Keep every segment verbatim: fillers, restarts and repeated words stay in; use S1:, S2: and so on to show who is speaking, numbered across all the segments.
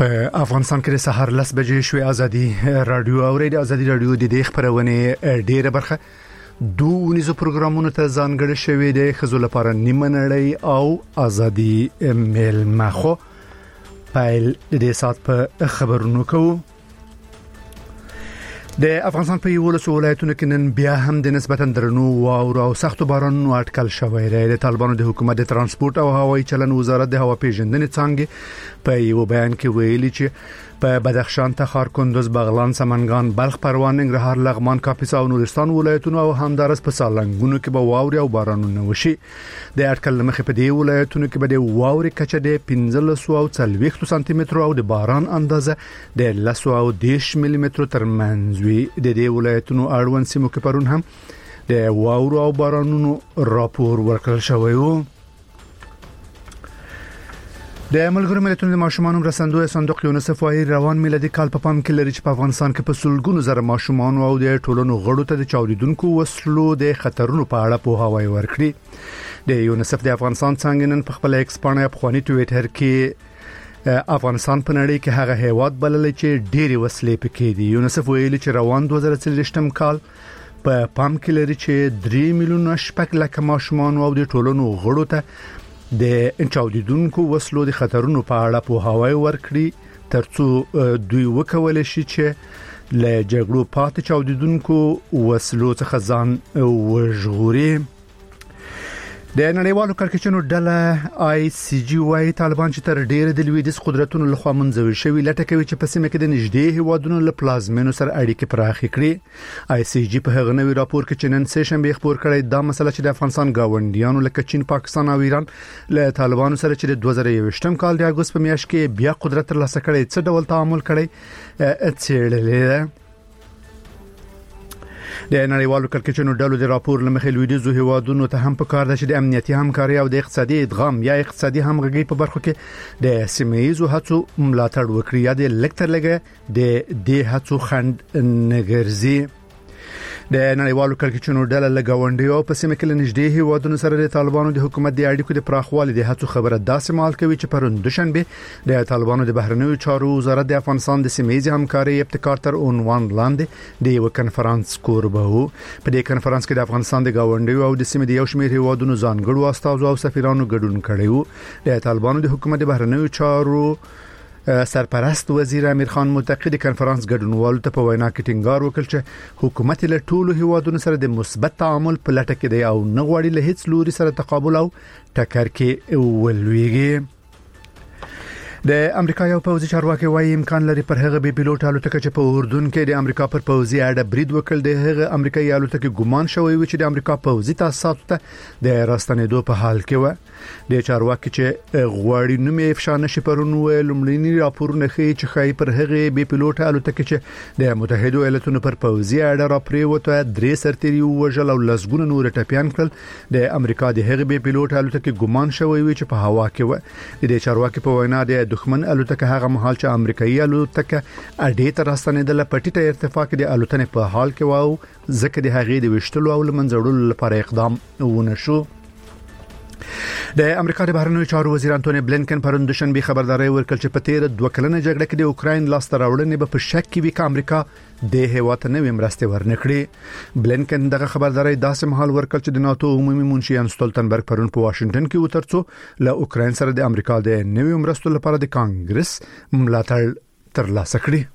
S1: په افغانستان کې سهار لس بجې شوې ازادي رادیو او ریډیو ازادي رادیو د دې خبرونه ډیره برخه دوه نيزو پروګرامونو ته ځانګړي شوې ده خزو لپاره نیمه نړۍ او ازادي میل مخو پایل د دې سات په خبرونو کوو. د افغانستان په یو لسو ولایتونو کې نن بیا هم د نسبتا درنو واورو او سختو بارانونو اټکل شوی دی. د طالبانو د حکومت د ترانسپورت او هوایي چلن وزارت د هوا پیژندنې څنګه په یو بیان کې ویلي چې په بدخشان، تخار، کندوز، بغلان، سمنګان، بلخ، پروان، ننګرهار، لغمان، کاپیسا او نورستان ولایتونو او همدارس په سالنګونو کې به واوري او بارانونه وشي. د اټکل مخې په دې ولایتونو کې به د واوري کچه د پنځلس او څلوېښت سانتي متر او د باران اندازه د لس او دېرش ملي متر ترمنځ وي. د دې ولایتونو اړوند سیمو کې پرون هم د واورو او بارانونو راپور ورکړل شوی و. د ملګرو ملتونو د ماشومان مرستندوی صندوق یونیسف وايي روان میلادي کال په پام کې لري چې په افغانستان کې په سلګونو زره ماشومان او د ټولنو غړو ته د چاودیدونکو وسلو د خطرونو په اړه پوهاوی ورکړي. د یونیسف د افغانستان څنګه نن په خپل ایکس باندې په خواني ټویټر کې افغانستان په نړۍ کې هغه هیواد بلل چې ډېری وسلې پکې دي. یونیسف ویلي چې روان دوه زره څلوېښتم کال په پام کې لري چې درې میلیونه شپږ لک ماشومان او د ټولنو غړو ته د چاودیدونکو وسلو د خطرونو په اړه پوهاوی ورکړي ترڅو دوی وکولای شي چې له جګړو پاتې چاودیدونکو وسلو څخه ځان وژغوري. د نړیوالو کړکېچونو ډله آی سی جی وايي طالبان چې تر ډیره د لویدیځ قدرتونو لخوا منځوي شوی لټه کوي چې په سیمه کې د نږدې هیوادونو له پلازمینو سره اړیکې پراخې کړي. آی سی جی په هغه نوې راپور کې چې نن سه شنبه خبر کړی دا مسله چې د افغانستان گاونډیانو لکه چین، پاکستان او ایران له طالبانو سره چې د دوه زره یوویشتم کال د اگست په میاشت کې بیا قدرت ترلاسه کړي څه ډول تعامل کړي اڅېړلې. د نړیوالو کړکېچونو ډلو د راپور لمخې لویدیځو هیوادونو ته هم په کار ده چې د امنیتي همکاري او د اقتصادي ادغام یا اقتصادي همغږي په برخو کې د سیمه‌ییزو هڅو ملاتړ وکړي یا د لکټر لګه د دې هڅو خند نګرځي. د نړیوالو کړکېچونو ډله لګاونډي او په سیمه کې لنږدې هیوادونو سره د طالبانو د حکومت د اړیکو د پراخوالي د هڅو خبره داسې مال کوي چې پرون دوشنبه د طالبانو د بهرنیو چارو وزارت د افغانستان د سیمه‌ییز همکاري ابتکار تر عنوان لاندې د یو کنفرانس کوربه وو. په دې کنفرانس کې د افغانستان د گاونډي او د سیمې د یو شمېر هیوادونو ځانګړو استازو او سفیرانو ګډون کړی وو. د طالبانو د حکومت د بهرنیو چارو سرپرست وزیر امیر خان متقی د کنفرانس ګډونوالو ته په وینا کې ټینګار وکړ چې حکومت له ټولو هیوادونو سره د مثبت تعامل په لټه کې دی او نه غواړي له هیڅ لوري سره تقابل او ټکر کې ولويږي. د امریکا یو پوځي چارواکي وايي امکان لري پر هغه بي پيلوټ الوتکه چې په اردن کې د امریکا پر پوځي اډه برید وکړ د هغه امریکایي الوتکه ګمان شوی و چې د امریکا پوځي تاسیساتو ته د راستنېدو په حال کې و. د چارواکي چې غواړي نوم یې افشا نشي پرونو لومړني راپورونه ښیي چې خای پر هغه بي پيلوټ الوتکه چې د متحده ایالاتونو پر پوځي اډه را پریوته درې سرتيري وژل او لسګونه نور ټپيان کړل. د امریکا د هغه بي پيلوټ الوتکه ګمان شوی و چې په هوا کې و. د چارواکي په وینا د دښمن الوتکه هغه مهال چې امریکایي الوتکه اډې ته راستنېدل په ټیټه ارتفاع کې د الوتنې په حال کې و ځکه د هغې د وشتلو او لمنځړلو لپاره اقدام ونه شو. د امریکا د بهرنیو چارو وزیر انټونی بلینکن پرون دوشنبه خبرداري ورکړه چې په تیر دوه کلنه جګړه کې د اوکراین لاسته راوړنې به په شک کې وي چې امریکا د هیواد نه ومرسته ورنکړي. بلینکن دغه خبرداري داسې مهال ورکړه چې د ناتو عمومي منشي ان ستولتنبرګ پرون په واشنگټن کې وترڅو له اوکراین سره د امریکا د نوي مرستو لپاره د کانګرس ملاتړ ترلاسه کړي.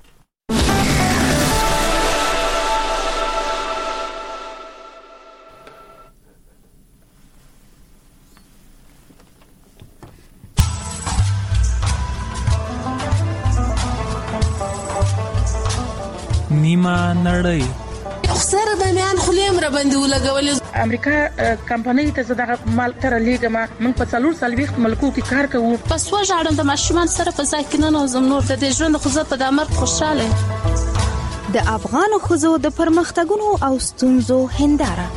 S2: نیمه نړۍ
S3: سره د میان خلیم را باندې ولګول.
S4: امریکا کمپنۍ ته زداغه مال تر لیګه ما من په څلور سالويخت ملکو کې کار کوو.
S3: پس وژاړم د ماشومان سره په ځای کې نه نوزم نور د ژوند خو زه په دمر خوشاله.
S5: د افغان خزو د پرمختګونو او ستونزو هنداره.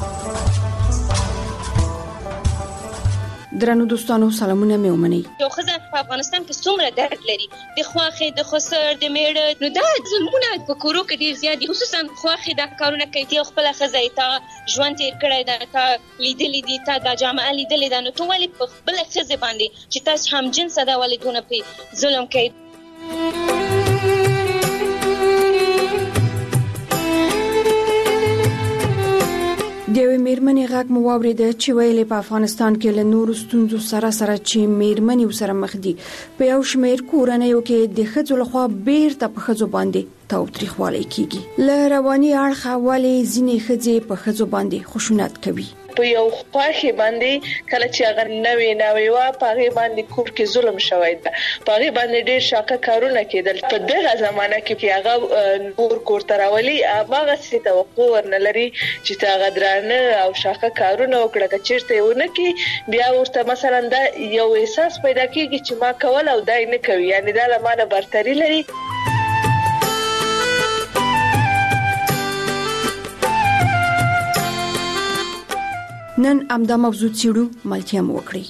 S6: درنو دوستانو سلامونه مې ومني.
S7: یو خزه په افغانستان کې څومره درد لري د خواخې د خسر د میړه نو دا ظلمونه په کورو کې ډیر زیات دي خصوصا خواخې دا کارونه کوي خپل خزه ته ژوند تیر کړی دا تا لیدلې دي تا د جامعه لیدلې دا نو ټول په خپل خزه باندې چې تاسو هم جنس دا ولې دونه په ظلم کوي.
S6: د یوې میرمنې غږ مو واورېده چې ویلې په افغانستان کې له نورو ستونزو سره سره چې میرمنې ورسره مخ دي په یو شمېر کورنیو کې د ښځو لخوا بیرته په ښځو باندې تاوتریخوالی کیږي. له رواني اړخه ولې ځینې ښځې په ښځو باندې خشونت کوي.
S4: په یو خواخي باندې کله چې هغه نوې نوې وا پاغي باندې کور کې ظلم شوی دی، پاغي باندې ډېر شاکه کارونه کېدل. په دغه زمانہ کې چې هغه نور کور تراولي هغه څه توقع ورنلري چې هغه درانه او شاکه کارونه وکړه چې ونه کې بیا ورته مثلا دا یو احساس پیدا کیږي چې ما کول او دای نه کوي، یعنی دا لمانه برتری لري.
S6: نن امدا موضوع چیرو ملتیا مو وکړي.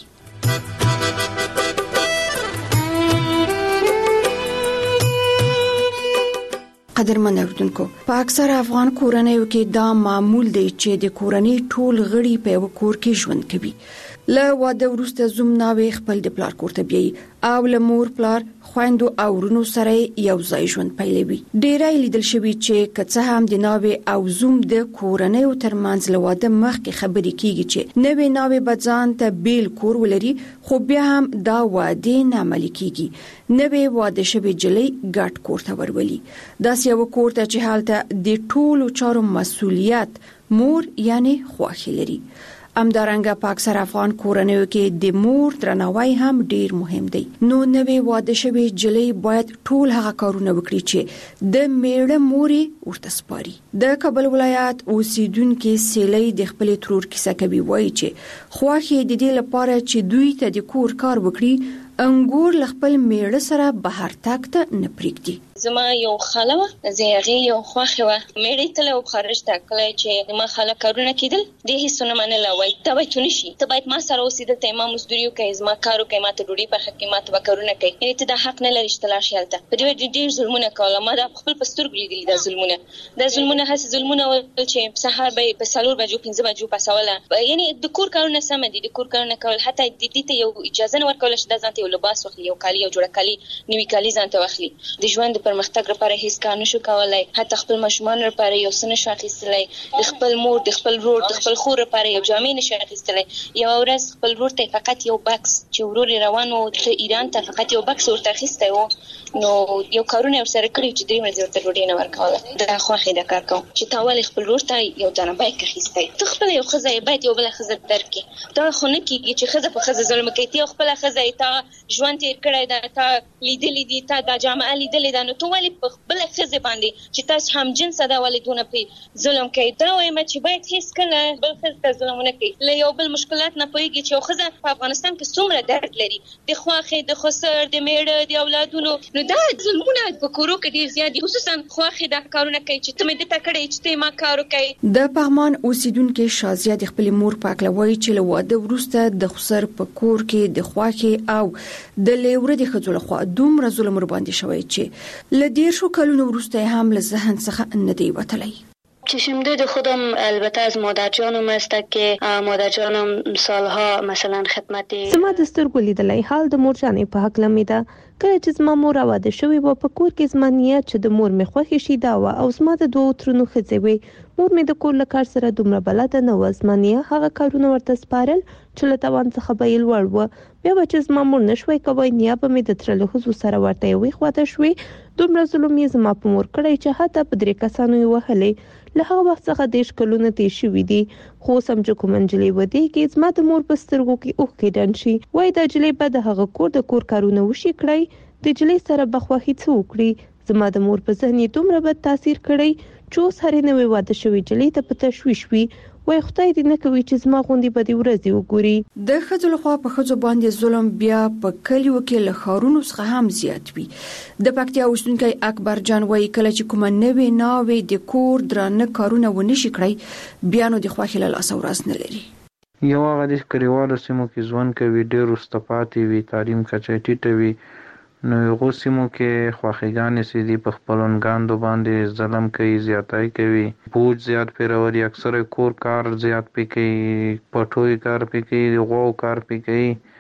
S6: قدرمن اوردونکو، په اکثر افغان کورنیو کې دا معمول دی چې د کورنۍ ټول غړي په یو کور کې ژوند کوي. له واده وروسته زوم ناوې خپل د پلار کور ته بیایي او له مور پلار خويندو او ورونو سره یو ځای ژوند پیلوي. ډیری لیدل شوی چې کڅه هم د ناوې او زوم د کورنۍ ترمنځ له واده مخکې خبرې کیږي چې نوې ناوې بځان ته بیل کور ولري، خو بیا هم دا واده نه عملي کیږي. نوې واده شوی جلۍ ګډ کور ته ورولي، داسې یو کور ته چې حالت د ټولو چارو مسؤلیت مور یعنی خواخي لري. امدارنګه په اکثر افغان کورنیو کې د مور درناوی هم ډیر مهم دی. نو نوې واده شوی جلۍ باید ټول هغه کارونه وکړي چې د میړه موري ورته سپاري. د کابل ولایت اوسیدونکو سیلۍ د خپل ترور کیسه کوي، وایي چې خواخي د دې لپاره چې دوی ته د کور کار وکړي انګور خپل میړه سره بهر تاک ته نه پریږدي.
S7: زما یو خاله و، زیغه یو خوخه و، مېړې ته له خارج ته کله چې ما خاله کارونه کیدل د هیڅونه منله، وای ته به چونی شي، ته باید ما سره اوسېدل، ته ما مزدوري کوي، زما کارو کوي، ما ته ډوډۍ په حق کې ما ته کارونه کوي، یعنی ته د حق نه لري چې تلاش یالته په دې ډېر ظلمونه کوله. ما د خپل پستر ګلیدل د ظلمونه د ظلمونه هڅه ظلمونه ول چې سهار به په سالور بجو پنځه بجو پسوله، یعنی د کور کارونه سم دي، د کور کارونه کول حتی د دې ته یو اجازه نه ورکول چې د ځانته یو لباس واخلي، یو کالی یو جوړه کالی نیوي کالی ځانته واخلي. د ژوند پرمختګ لپاره هیڅ کار نشو کولای، حتی خپل ماشومان لپاره یو څه نشو اخیستلای، د خپل مور د خپل ورور د خپل خور لپاره یو جامې نشو اخیستلای. یو ورځ خپل ورور ته فقط یو بکس چې ورور روان و ته ایران ته فقط یو بکس ورته اخیسته و، نو یو کارونه ورسره کړی چې درې ورځې ورته ډوډۍ نه ورکوله. دا خوښه د کار کوم چې تاول خپل ورور ته یو دانه بایک اخیسته، ته خپل یو خزه باید یو بل خزه درکې، دا خو نه کیږي چې خزه په خزه ظلم کوي، ته خپل خزه ته ژوند تیر کړی دا ته لیدلې دي، ته د جامعه لیدلې ده، نو ته ولې په خپل خزه باندې چې تاسو هم جنس ده ولې دونه په ظلم کوي؟ دا وایم چې باید هیڅ کله بل خزه ته ظلم نه کوي. له یو بل مشکلات نه پوهیږي چې یو خزه په افغانستان کې څومره درد لري، د خواخې د خسر د میړه د اولادونو، نو دا ظلمونه په کورو کې ډیر زیات دي، خصوصا خواخې دا کارونه کوي چې ته مې د تکړه چې ته ما کارو کوي.
S6: د پغمان اوسیدونکو شازیه د خپل مور پاکلوي چې له واده وروسته د خسر په کور کې د خواخې او د لیوره د خځو لخوا دومره ظلم ور باندې شوی چې ل دیر شو کلونو وروسته هم له ذهن څخه نه دی وتلی.
S8: چشمدید خودم البته از مادر جانم است که مادر جانم سالها مثلا خدمتی
S9: زما د سترګو لیدلای حال د مور جانې په حق لمیده کله چې زما مور واده شوې و په کور کې زما نیت چې د مور مې خوښ شي دا و او زما د دوه ترونو ښځې وي. مور مې د کور له کار سره دومره بلده نه و، زما نیت هغه کارونه ورته سپارل چې له توان څخه به یې لوړ و. بیا به چې زما مور نشوی کوی نیت به مې د تره له ښځو سره ورته یوې خواته شوې. دومره ظلم یې زما په مور کړی چې حتی په درې کسانو یې وهلی. له هغه وخت څخه دېرش کلونه تېر شوي دي، خو اوس هم چې کومه نجلۍ ودېږي زما د مور په سترګو کې اوښکې ډنډ شي، وایي دا نجلۍ به د هغه کور د کور کارونه وشي کړی، د نجلۍ سره به خوښي څه وکړي. زما د مور په ذهن یې دومره بد تاثیر کړی چې اوس هرې نوې واده شوې نجلۍ ته په تشویش وي، وای خدای دې نه کوي چې زما غوندې به دې ورځې وګوري.
S6: د ښځو لخوا په ښځو باندې ظلم بیا په کلیو کې له ښارونو څخه هم زیات وي. د پکتیا اوسیدونکی اکبر جان وایي کله چې کومه نوې ناوې د کور درانه کارونه ونشي کړی بیا نو د خوښۍ له لاسه ورځ نه لري.
S10: یو هغه د کلیوالو سیمو کې ژوند کوي، ډېر وروسته پاتې وي، تعلیم کچه ټیټه وي، نو هغو سیمو کې خواخېګانې چې دي په خپلوانګاندو باندې ظلم کوي، زیاتۍ کوي، بوج زیات پرې راولي، اکثره کور کار زیات پې کوي، پټوی کار پې کوي، د غواو کار پې کوي،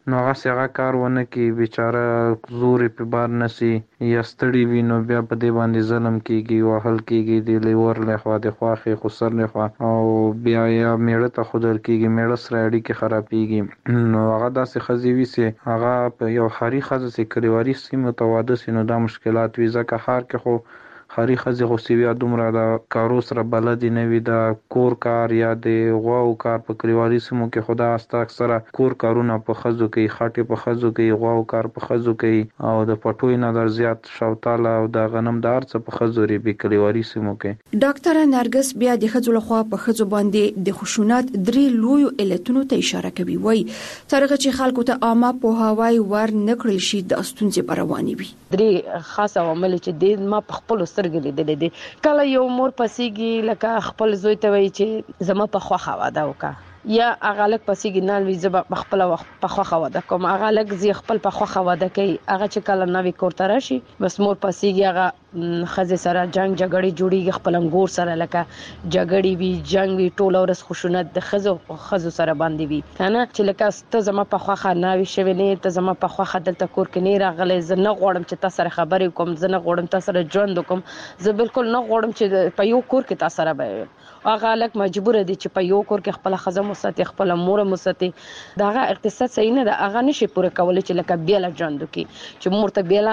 S10: نو هغه څنګه کار ونه کی بیچاره زور په بار نسی یا ستړي وي نو بیا په دې باندې ظلم کیږي وهل کیږي د لیور له خوا د خواخې خسر له خوا او بیا یا میړه ته خودل کیږي میړه سره اړیکې خرابېږي نو هغه داسې خزيوي سي هغه په یو خاري خزه سي کلیواري سیمه تواده سي نو دا مشکلات وي ځکه خار کې خو خاري خزه خو سیویا دومره دا کارو سره بلد نه وي دا کور کار یا د غواو کار په کلیواري سیمو کې خدا استا اکثره کور کارونه په خزو کې خاطه په خزو کې غواو کار په خزو کې او د پټوي نه در زیات شوتاله او د غنم دار څخه په خزو ری په کلیواري سیمو کې
S6: ډاکټر نرګس بیا د خزو لخوا په خزو باندې د خشونت درې لوی علتونو ته اشاره کوي وای ترغه چې خلکو ته عامه په هواي ور نکړل شي د استونزې برواني وي
S11: درې خاصه عوامل چې د ما په خپل سترګې لیدلې دي کله یو مور پسیږي لکه خپل زوی ته وایي چې زما په خوخه واده وکړه یا اغالک پسیږي نه وی زب خپل په خوخه واده کوم اغالک زی خپل په خوخه واده کوي هغه چې کله نوې کوړه راشي بس مور پسیږي هغه خزه سره جنگ جګړې جوړیږي خپل انګور سره لکه جګړې وی جنگ وی ټول ورس خشونت د خزو خزو سره باندې وی کنه چې لکه ته زما په خوخه نه وی شوی نه ته زما په خوخه دلته کور کې نه راغلې زه نه غوړم چې تاسو سره خبرې کوم زه نه غوړم تاسو سره ژوند کوم زه بالکل نه غوړم چې په یو کور کې تاسو سره به هغه لک مجبور دي چې په یو کور کې خپل خزه مساتې خپل مور مساتې داغه اقتصاد صحیح نه ده هغه نشي پوره کولای چې لکه بیل ژوند کی چې مور ته بیل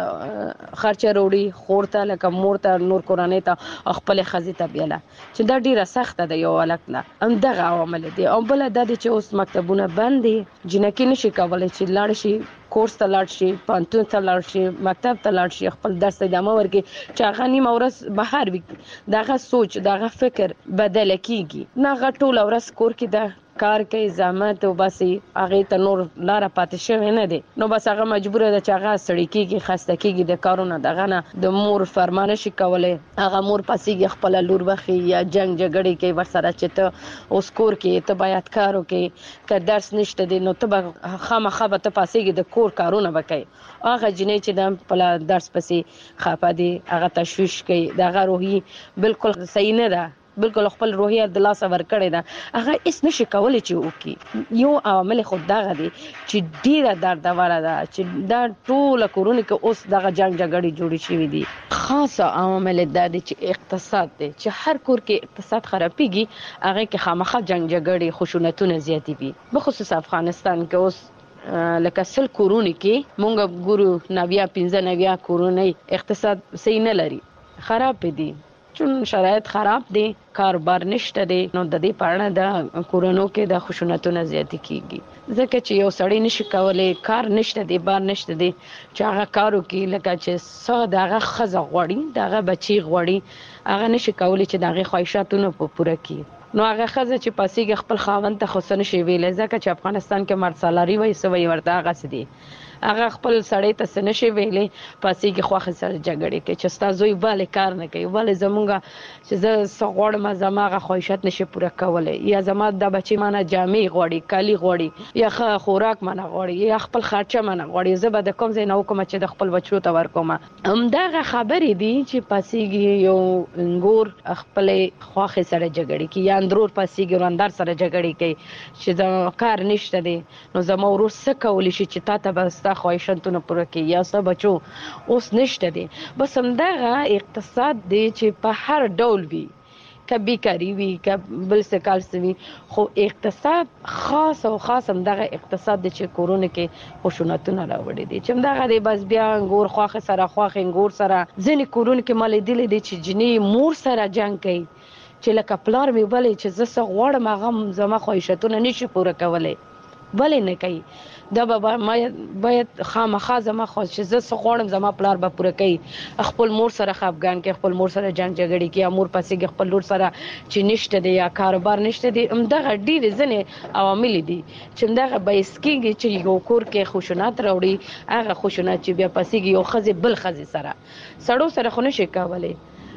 S11: خرچه وروړي خورته لکه مور ته نور قرانه ته خپل خزه ته بیل چې دا ډیره سخته ده یو الک نه هم دغه عوامل دي او بل د دې چې اوس مکتبونه بند دي جنکې نشي کولای چې لاړ شي کورس ته لاړ شي پانتون ته لاړ شي مکتب ته لاړ شي خپل درس ته ادامه ورکړي چې هغه نیمه ورځ بهر وي دغه سوچ دغه فکر بدل کیږي نه غټول ورځ کور کې ده کار کوي زحمت او بس هغه ته نور لار پاتې شوی نه دي نو بس هغه مجبور ده چې هغه سړی کیږي خسته کیږي د کارونه دغه نه د مور فرمانه شي کولای هغه مور پسیږي خپل لور بخي یا جنگ جګړې کوي ورسره چې ته اوس کور کې ته باید کارو کې که درس نشته دي نو ته خامخا به ته پسیږي د کور کارونه وکړي هغه جنې چې د خپل درس پسې خافه دي هغه تشویش کوي دغه روحي بالکل صحیح نه ده بالکل خپل روحیه د لاس ور کړی دا هغه اس نشي کولای چې وکي یو عامل خود دغه دی چې ډیره درد وره ده چې دا ټول کورونه کې اوس دغه جنگ جګړې جوړې شوې دي خاصه عامل دا دی چې اقتصاد دی چې هر کور کې اقتصاد خرابېږي هغه کې خامخا جنگ جګړې خشونتونه زیاتې وي بخصوص افغانستان کې اوس لکه سل کورونه کې مونږ ګورو نویا پنځه نویا کورونه اقتصاد صحیح نه لري خراب دي چون شرایط خراب دي کاروبار نشته دي نو د دې پړنه د کورونو کې د خشونتونو زیات کیږي ځکه چې یو سړی نشي کولای کار نشته دي بار نشته دي چې هغه کارو کې لکه چې څو دغه خزه غوړي دغه بچي غوړي هغه نشي کولای چې دغه خواهشاتونه پوره کړي نو هغه خزه چې پاسيږي خپل خاوند ته خصن شي ویل ځکه چې افغانستان کې مرد سالاري وای سوي ورته هغه سدي هغه خپل سړی ته سنشي ویلې پاسيږي خوخه سره جګړې کې چې ستاسو یې bale کار نه کوي bale زمونږه چې زه سغوړم زماغه خواهشات نشي پوره کولای یا زما د بچی مانه جامې غوړي کالی غوړي یا خوراک مانه غوړي یا خپل خرچه مانه غوړي زه به د کوم ځای نه وکم چې د خپل بچو ته ورکوم همدغه خبرې دي چې پاسيږي یو انګور خپل خوخه سره جګړې کې یا اندرور پاسيږي وراندار سره جګړې کوي چې دا کار نشته دي نو زما ورور څه کولی شي چې تا ته بس خواهشاتونه پوره کوي یا څه بچو اوس نشته دي بس همدغه اقتصاد دی چې په هر ډول وي کبي کاری وي کبل څه کال سوي خو اقتصاد خاص او خاص همدغه اقتصاد د چې کورونه کې خشونتونه راوړي دي چې همدغه دی بس بیا انګور خواخه سره خواخه انګور سره ځنې کورونه کې مال دي دي چې جنې مور سره جنگ کوي چې لکه پلار مې بلې چې زه څه غواړم هغه زما خواهشاتونه نشي پوره کولای بلې نه کوي دا به باید خامخا زما خو چې زه څه غواړم زما پلار به پوره کوي خپل مور سره خفګان کې خپل مور سره جنگ جګړې کې امور پسې خپل لور سره چې نشته دی یا کاروبار نشته دی همدغه ډېرې ځنې عوامل دي چې همدغه باعث کېږي چې یو کور کې خشونت راوړي هغه خشونت چې بیا پسې یو ښځې بل ښځې سره سړو سره خو نشي کولی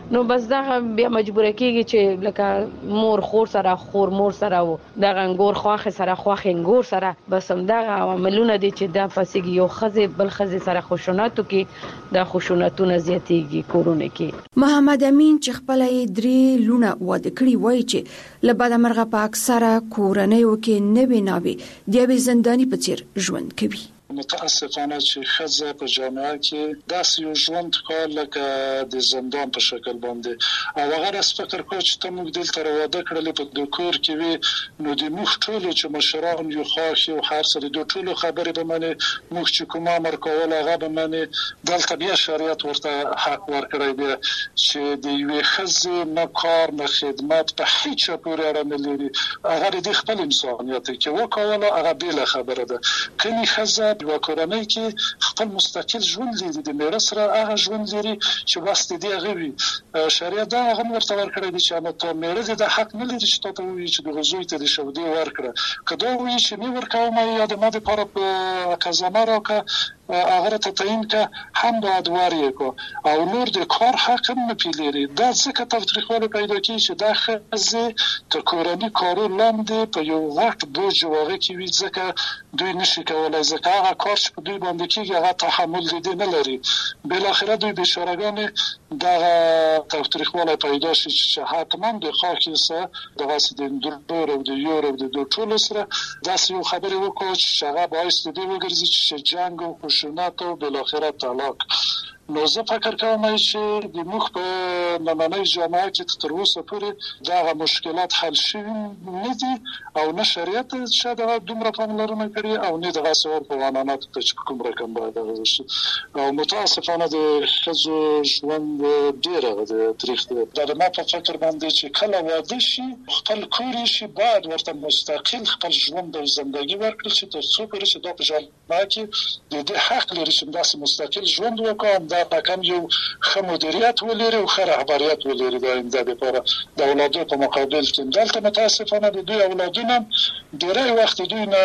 S11: نو بس دا بیا مجبور کیږي چې لکه مور خور سره خور مور سره و دا انګور خواخ سره خواخ انګور سره بس هم دا عملونه دي چې دا فسیږي یو خزه بل خزه سره خشوناتو کې دا خشوناتونه زیاتېږي کورونه کې.
S6: محمد امین چې خپل درې لونه واده کړی وای چې لبد مرغه په اکثره کورنۍ وکي نه ویناوي د یوې زنداني په څیر ژوند کوي.
S12: متاسفانه چې خزه په جامعه کې داسې یو ژوند کول لکه د زندان په شکل باندې او هغه راس فکر کوي چې ته موږ دلته واده کړل په د کور کې وي نو د موږ ټول چې مشران یو خاص یو هر سره د ټول خبرې به مني موږ چې کومه امر کول هغه به مني دلته بیا شریعت ورته حق ورکړی دی چې د یوې خزه نه کار نه خدمت په هیڅ پورې اړه نه لري هغه د خپل انسانیت کې وکوله هغه بل خبره ده کله خزه په کورنۍ کې خپل مستقل ژوند لري د میراث سره هغه ژوند لري چې واسطه دی غوي شریعت دا هغه ورته ورکړی دی چې نو ته میراث د حق نه لري چې ته وایي چې د غزوی ته د شودي ورکړه کله وایي چې نه ورکوم یا د ماده پر کزما راکا هغه ته تعین که هم باید واری کو او نور د کار حق نه پیلري دا ځکه تفریخونه پیدا کی چې دا خزه ته کورنۍ کارو لاندې په یو وخت بوج واغې کی وي ځکه دوی نشي کولای ځکه هغه کار چې دوی باندې کیږي هغه تحمل دي نه لري بل اخره دوی بشارګان دا تفریخونه پیدا شي چې حتما د خاصه د واسطه د دور او د یورو د دوه ټول سره دا یو خبره وکړي چې هغه باعث دی وګرځي چې جنگ او خشونت او بل اخره طلاق نو زه فکر کوم چې د مخ په نمنۍ جامعه کې تر اوسه پورې دا مشکلات حل شوي نه دي او نه شریعت شاده دومره پاملرنه کړې او نه د غاسور په قانونات ته چې کوم رقم باید غوښتي او متاسفانه د خزو ژوند ډیره د تاریخ د ما په فکر باندې چې کله واده شي خپل کور شي باید ورته مستقل خپل ژوند او ژوندۍ ورکړي چې تر څو پورې چې دا په جامعه کې د دې حق لري چې داسې مستقل ژوند وکړي دا پکم یو ښه مدیریت ولري او ښه رهبریت ولري د آینده لپاره د اولادو په مقابل کې دلته متاسفانه د دوی اولادونه ډېری وخت دوی نه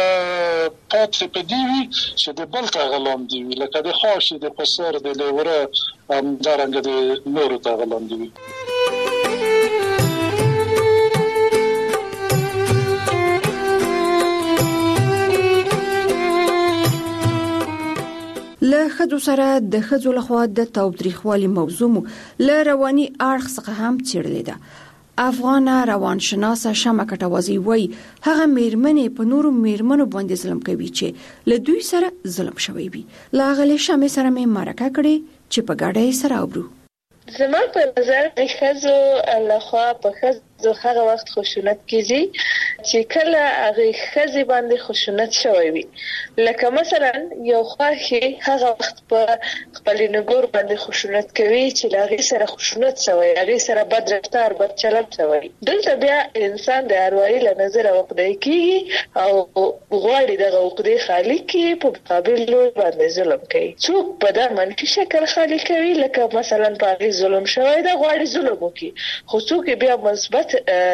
S12: پاتې په دی وي چې د بل ته غلام دی وي لکه د خاص د قصر د لوره همدارنګه د نورو ته غلام دی وي.
S6: له خدو سره د خدو لخوا د تاوتریخوالي موضوع مو له رواني اړخ څخه هم څېړلې ده. افغان روانشناسه شمه کټوازی وای هغه میرمنې په نورو میرمنو باندې ظلم کوي چې له دوی سره ظلم شوی وي. لا غلې شمه سره مې مرکه کړې چې په ګاډۍ سره وبرو.
S4: زما په نظر د خزو لخوا په خزو هغه وخت خشونت کیږي چې کله هغه خزي باندې خشونت شوی وي لکه مثلا یو خواخي هغه وخت په خپل نګور باندې خشونت کوي چې هغه سره خشونت شوی هغه سره بد رفتار بد چلند شوی دلته بیا انسان د اروایي له نظر وقدای کیږي او غواړي دغه وقدای خالی کی په مقابل باندې ظلم کوي څوک په دا منفي شکل خالی کوي لکه مثلا په ظلم شوی دا غواړي ظلم وکي خو څوک بیا مثبت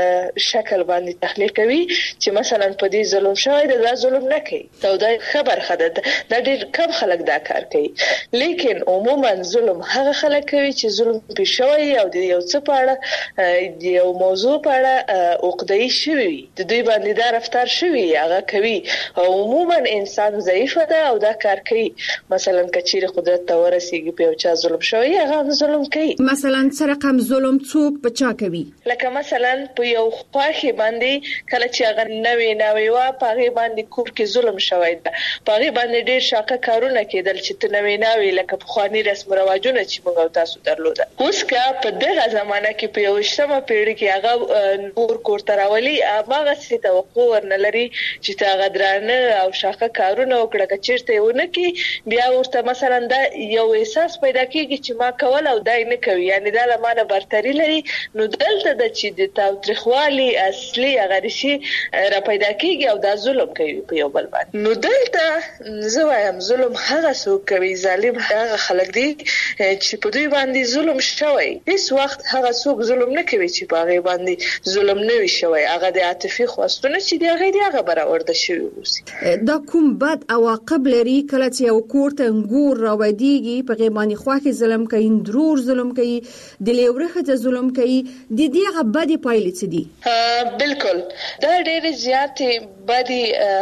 S4: شکل باندې تحلیل کوي چې مثلا په دې ظلم شوی دا ظلم نه کوي دا د خبر خده دا ډېر کم خلک دا کار کوي لیکن عموما ظلم هغه خلک کوي چې ظلم په شوی او د یو څه په اړه د یو موضوع په اړه عقده‌ای شوی د دوی باندې دا رفتار شوی هغه کوي عموما انسان ضعیف ده او دا کار کوي مثلا کچیر قدرت ته ورسیږي په چا ظلم شوی هغه ظلم کوي
S6: مثلا سره کم ظلم څوک په چا کوي
S4: لکه مثلا په یو خواخي باندې کله چې هغه نوې نوې وا په باندې کور کې ظلم شوی ده په باندې ډېر شاکه کارونه کېدل چې ته نوې نوې لکه په خواني رسم رواجونه چې موږ تاسو درلوده اوس کا په دغه زمانہ کې په یو شمه پیړۍ کې هغه نور کور تراولي هغه څه توقع ورنلري چې تا غدرانه او شاکه کارونه وکړه چې چیرته ونه کې بیا ورته مثلا دا یو احساس پیدا کیږي چې ما کول او دای نه کوي یعنی دا لمانه برتری لري نو دلته د چې د تاوتریخوالي اصلي هغه رشي کې را پیدا کیږي او دا ظلم کوي په یو بل باندې. نو دلته زه وایم ظلم هغه څوک کوي، ظالم هغه خلک دي چې په دوی باندې ظلم شوی. هیڅ وخت هغه څوک ظلم نه کوي چې په هغه باندې ظلم نه وي شوی. هغه د عاطفي خواستونه چې دی هغه دی هغه برآورده شوی اوسي.
S6: دا کوم بد عواقب لري کله چې یو کور ته انګور راوړيږي په غیبانی خواخي ظلم کوي، درور ظلم کوي، د لیورخه ته ظلم کوي، د دې هغه بدی پایلې څه دي؟
S4: بالکل دا ډېر زیاتې بدی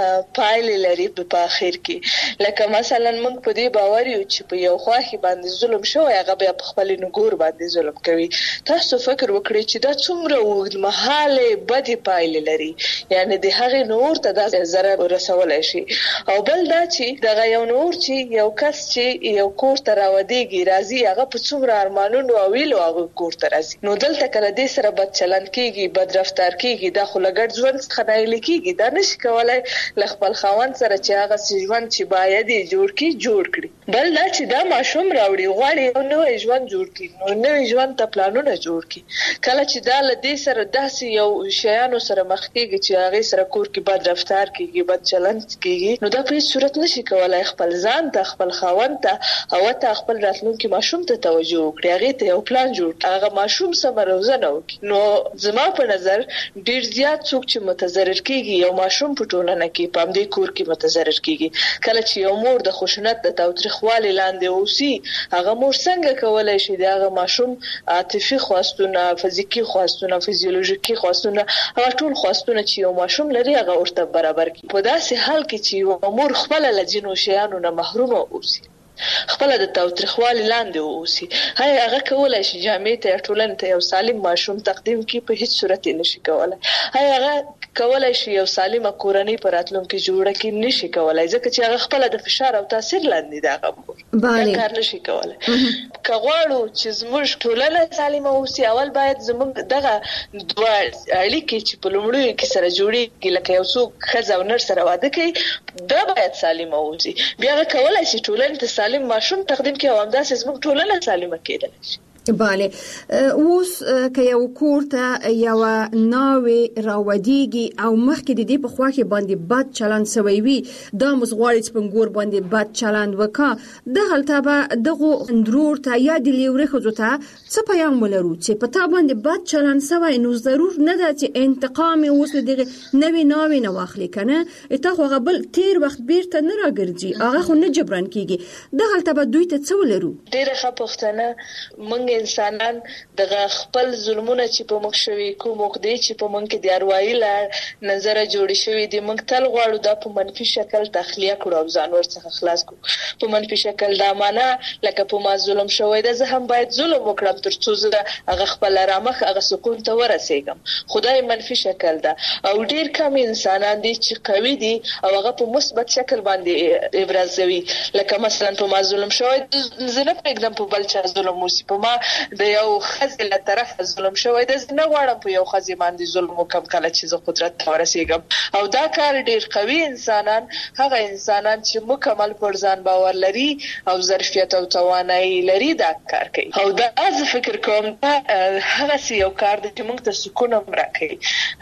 S4: پایلې لري په اخر کې. لکه مثلا موږ په دې باور یو چې په یو خواخي باندې ظلم شوی هغه بیا په خپل نګور باندې ظلم کوي. تاسو فکر وکړئ چې دا څومره اوږدمهاله بدی پایلې لري، یعنی د هغې نور ته دا ضرر رسولای شي. او بل دا چې دغه یو نور چې یو کس چې یو کور ته راوړيږي راځي هغه په څومره ارمانونو او ویلو هغه کور ته راځي. نو دلته کله دې سره بد چلن کیږي، بد رفتار کیږي، دا خو لګړ ژوند څخه نه لیکيږي. دا نشي کولای ل خپل خاوند سره چې هغه ژوند چې باید یې جوړ کی جوړ کړي. بل دا چې دا ماشوم راوړي غواړي نو ژوند جوړ کړي، نو نو ژوند ته پلانونه جوړ کړي. کله چې دا ل دې سره داسې یو شیانو سره مخ کیږي چې هغه سره کور کې بد رفتار کیږي، بد چلن کیږي، نو دا په هیڅ صورت نشي کولای خپل ځان ته، خپل خاوند ته او ته خپل راتلونکي ماشوم ته توجه وکړي، هغه ته یو پلان جوړ کړي، هغه ماشوم سم روزنه وکړي. نو زما په نظر ډیر زیات څوک چې متضرر کیږي یو ماشوم په ټولنه کې په دې کور کې متضرر کیږي. کله چې یو مور د خوشنط د تاوتریخوالي لاندې اوسي هغه مور څنګه کولای شي د هغه ماشوم عاطفي خواستونه، فزیکی خواستونه، فزیولوژیکي خواستونه، هغه ټول خواستونه چې یو ماشوم لري هغه ورته برابر کړي. په داسې حال کې چې یو مور خپل لجنو شیانو نه محروم اوسي، خپل د تاوتریخوالي لاندې اوسي، هغه هغه کولای شي جامع ته ټولنه ته یو سالم ماشوم تقدیم کړي، په هیڅ صورت نشي کولای. هغه کولای شي یو سالمه کورنۍ پر راتلونکي جوړه کړي، نشي کولای ځکه چې هغه خپل د فشار او تاثیر لاندې دا غوړي. دا کار نشي کولای. کغواړو چې زموږ ټولنه سالمه اوسي اول باید زموږ دغه دوه اړیکې چې په لومړیو کې سره جوړیږي لکه یو څوک ښځه او نر سره واده کوي دا باید سالمه اوسي. بیا هغه کولای شي ټولنه ته سالم ماشوم تقدیم کړي او همداسې زموږ ټولنه سالمه کېدلی شي.
S6: بله اوس که یو کور ته یو ناوې راوړيږي او مخکې د دې په خوا کې باندې بد چلند شوی وي، دا موږ غواړو چې په نګور باندې بد چلند وکړه، دغلته به دغه اندرور ته یا د لیورې ښځو ته څه پیغام ولرو چې په تا باندې بد چلند شوی، نو ضرور نه ده چې انتقام یې اوس له دغې نوې ناوې نه واخلي، که نه تا خو هغه بل تیر وخت بیرته نه راګرځي، هغه خو نه جبران کېږي. دغلته به دوی ته څه ولرو؟
S4: ډېره ښه پوښتنه. موږ انسانان دغه خپل ظلمونه چې په موږ شوي کوم وخت چې په موږ کې د اروايي لړ نظر جوړ شوی دي، موږ تل غواړو دا په منفي شکل تخلیه کړو او ځان ورڅخه خلاص کړو په منفي شکل. دا معنا لکه په ما ظلم شوی ده زه هم باید ظلم وکړم ترڅو زه هغه خپل رامخ هغه سکون ته ورسېږم. خدای منفي شکل ده او ډیر کم انسانان دي چې قوي دي او هغه په مثبت شکل باندې ابرازوي. لکه مثلا په ما ظلم شوی زه نه پرېږدم په بل چا ظلم وشي، په ما د یو خزې له طرفه ظلم شوی ده، زه نه غواړم په یو خزې باندې ظلم وکړم کله چې زه قدرت ته ورسېږم. او دا کار ډېر قوي انسانان، هغه انسانان چې مکمل پر ځان باور لري او ظرفیت او توانایي لري دا کار کوي. او دا زه فکر کوم دا هغسې یو کار دی چې موږ ته سکون هم راکوي.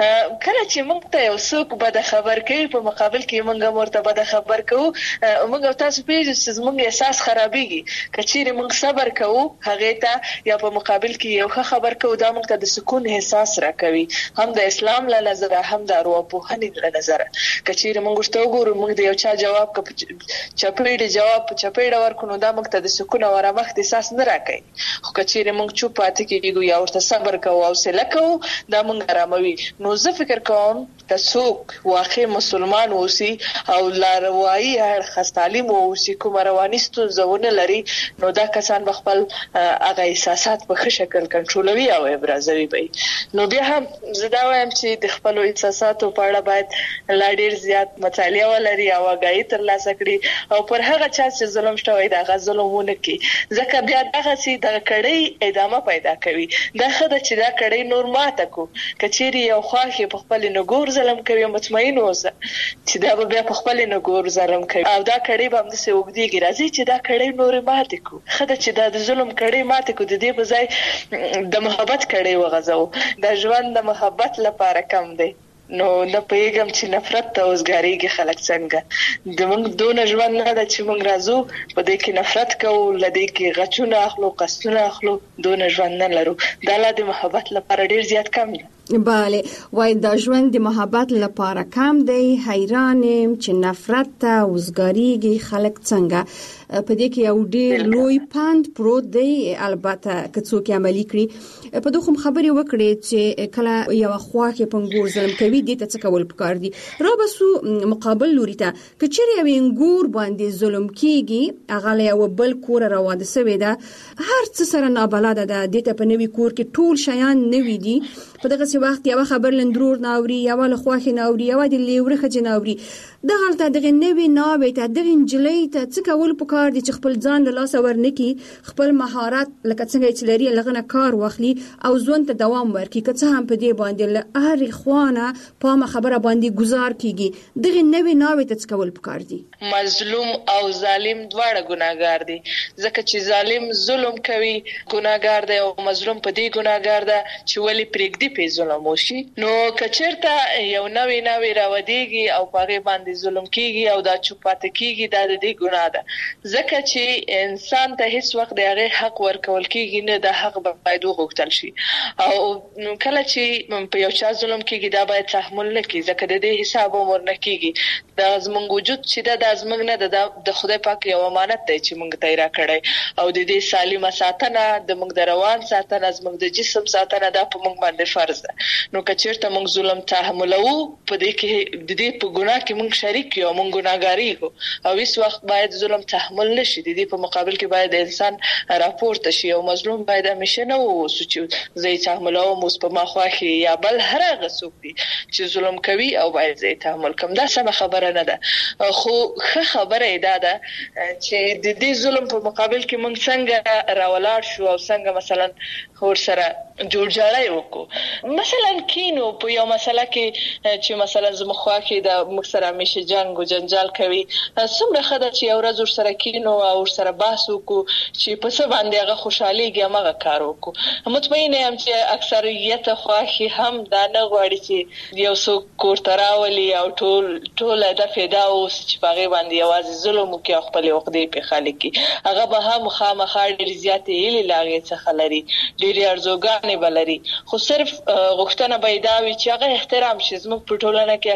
S4: کله چې موږ ته یو څوک بده خبر کوي په مقابل کې موږ هم ورته بده خبر کوو، موږ او تاسو پوهېږو چې زموږ احساس خرابېږي. که چیرې موږ صبر کوو هغې ته یا په مقابل کې یو ښه خبر کوو، دا موږ ته د سکون احساس راکوي، هم د اسلام له نظره هم د ارواپوهنې له نظره. که چیرې موږ ورته وګورو موږ د یو چا جواب که په چپېړې جواب په چپېړه ورکړو نو دا موږ ته د سکون او آرامښت احساس نه راکوي. خو که چیرې موږ چوپ پاتې کېږو یا ورته صبر کوو او حوصله کوو دا موږ آراموي. نو زه فکر کوم که څوک واقع مسلمان اوسي او لاروایي اړخ تعلیم واوسي، کومه رواني ستونزه ونه لري، نو دا کسان به خپل هغه احساسات په ښه شکل کنټرولوي او ابرازوي به. نو بیا هم زه دا وایم چې د خپلو احساساتو په اړه باید لا ډېر زیات مطالعه ولري او آګاهي ترلاسه کړي او پر هغه چا چې ظلم شوی د هغه ظلم ونه کړي، ځکه بیا دغسې دغه کړۍ ادامه پیدا کوي. دا ښه ده چې دا کړۍ نور ماته کړو. که چیرې یو خواښ په خپل نګور ظلم کوي مطمئن اوسه چې دا به بیا په خپل نګور ظلم کوي او دا کړۍ به همداسې اوږدېږي. راځي چې دا کړۍ نورې ماتې کړو. ښه ده چې دا د ظلم کړۍ ماتې کړو، د دې په ځای د محبت کړۍ وغځوو. د ژوند د محبت لپاره کم دی. نو نه پیغام چې نفرت ته اوسګاریږي خلک څنګه د موږ دون ژوند نه د چې موږ راځو په دې کې نفرت کوو لدې کې غچونه اخلو قصونه اخلو دون ژوند نه لرو دا لا د محبت لپاره ډیر زیات کم دی.
S6: بله وای دا ژوند د محبت لپاره کم دی. حیران يم چې نفرت ته اوسګاریږي خلک څنګه په دې کې یو ډیر لوی پاند پروت دی. البته که څوک عملي کړي په دوه خبرې وکړي چې کله یو خواخې پنګور ظلم کوي دې ته څه کول پکار دي. را بسو مقابل لوري ته کچري یو انګور باندې ظلم کیږي هغه له یو بل کور راوده سوي ده هر څه سره نابلده ده دې ته په نوي کور کې ټول شیان نوي دي په دغه وخت یو خبر لندرور ناوري یو له خواخې ناوري یو د لیوره خځه ناوري دغه ته دغه نوي ناوي ته دغه انجلۍ ته څه کول پکار دي چې خپل ځان له لاس ورنکي خپل مهارت لکه څنګه چې لري لغنه کار واخلي او ژوند ته دوام ورکړي که څه هم په دې باندې له هر خوانه په ما خبره باندې گزار کیږي دغه نوي ناوي ته څه کول پکار دي.
S4: مظلوم او ظالم دواړه ګناګار دي ځکه چې ظالم ظلم کوي ګناګار دی او مظلوم په دې ګناګار ده چې ولی پرېږدي په ظلم وشي. نو کچرته یو نوی نوی راوديږي او پاره باندې ظلم کیږي او دا چوپاته کیږي دا د دې ګناه ده ځکه چې انسان ته هیڅ وخت د هغه حق ورکول کیږي نه د حق باید وغوښتل شي او کله چې په یو چا ظلم کیږي دا باید تحمل نه کیږي ځکه د دې حساب عمر نه کیږي دا زموږ وجود چې دا د زموږ نه د خدای پاک یو امانت دی چې موږ ته راکړی او د دې سالمه ساتنه د موږ د روان ساتنه زموږ د جسم ساتنه دا په موږ باندې فرض ده. نو کچیرته موږ ظلم تحملو په دې کې د دې په ګناه کې موږ شریک یو موږ ګناګاری یو او هیڅ وخت باید ظلم تحمل نشي د دې په مقابل کې باید انسان راپورته شي او مظلوم باید همیشه نه ووسو چې زه تحملو موس په ما خواخي یا بل هر هغه څوک دي چې ظلم کوي او باید زه تحمل کوم دا سم خبره نه ده خو ښه خبره ده ده چې د دې ظلم په مقابل کې موږ څنګه راولاړ شو او څنګه مثلا ور سره جوړ جاړی وکړو مثلا کینو په یو مسله کې چې مثلا زموږ کې د مکسره همیشه جنگ او جنجال کوي څومره خدای چې یو ورځ ور سره کینو او ور سره بحث وکړو چې په څه باندې هغه خوشحاليږي هغه کار وکړو. مطمئن یم چې اکثریت خواخي هم دا نه غواړي چې یو څوک کور تراولي او ټول ټول د فدا اوس چې هغه باندې یوازې ظلم کوي خپل عقدې په خالق کی هغه به هم خامخا ډیر زیاتې هلي لاغې څخه لري ډیر ارزوګانې بلري خو صرف غوښتنه بيداوي چې هغه احترام شي. زموږ په ټولنه کې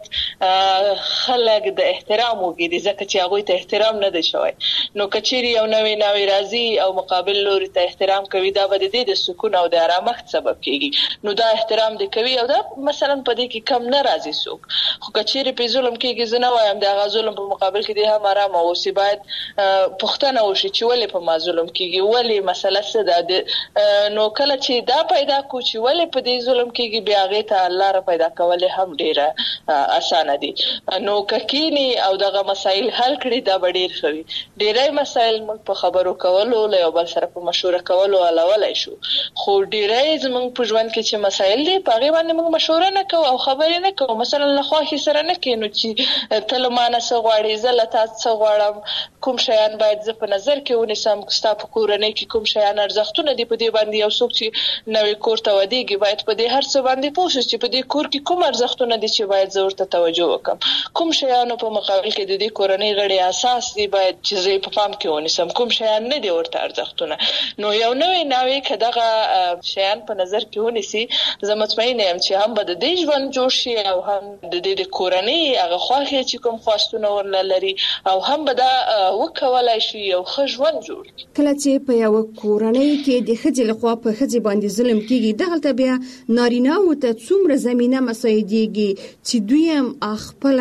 S4: اکثریت خلک د احترام وګړي ځکه چې هغه ته احترام نه دی شوی. نو کچيري یو نوې نوې راځي او مقابل لوري ته احترام کوي دا به د دې د سکون او د آرامښت سبب کیږي. نو دا احترام دی کوي او دا مثلا په دې کې کم نه راځي څوک خو کچيري په ظلم کېږي زنه وایم دا غزلم په مقابل کې دی هم آرام او سی باید پښتنه وشي چې ولې په ما ظلم کېږي ولې مسله څه ده. نو کله چې دا پیدا کو چې ولې په دې ظلم کېږي بیا غي ته الله را پیدا کول هم ډیره اسانه دي. نو ککینی او دغه مسائل حل کړي دا ډیر خوي ډیرای مسائل موږ په خبرو کولو له یو بل سره په مشوره کولو علاوه شو خو ډیرای زموږ په ژوند کې چې مسائل دي په غي باندې موږ مشوره نه کوو او خبرې نه کوو مثلا له خواخي سره نه کینو چې تل مانه څه غواړي زله تاسو څه غواړم کوم شیان باید زه په نظر کې ونیسم ستا په کورنۍ کې کوم شیان ارزښتونه دي په دې باندې یو څوک چې نوې کور ته ودیږي باید په دې هر څه باندې پوه شي چې په دې کور کې کوم ارزښتونه دي چې باید زه ورته توجه وکم کوم شیانو په مقابل کې د دې کورنۍ غړي اساس دي باید چې زه په پام کې ونیسم کوم شیان نه دي ورته ارزښتونه. نو یو نوې نوې کداغه شیان په نظر کې ونیسي زه مطمئن یم چې هم به د دې ژوند جوړ شي او هم د دې د کورنۍ هغه خواخي چې کوم خواستونه ورلري او هم به دا وکولای شي یو ښه ژوند جوړ کړي.
S6: کله چې په یو کورنۍ کې د خځې لخوا په خځې باندې ظلم کیږي دغه بیا نارینه او ته څومره زمينه مساعدېږي چې دوی هم خپل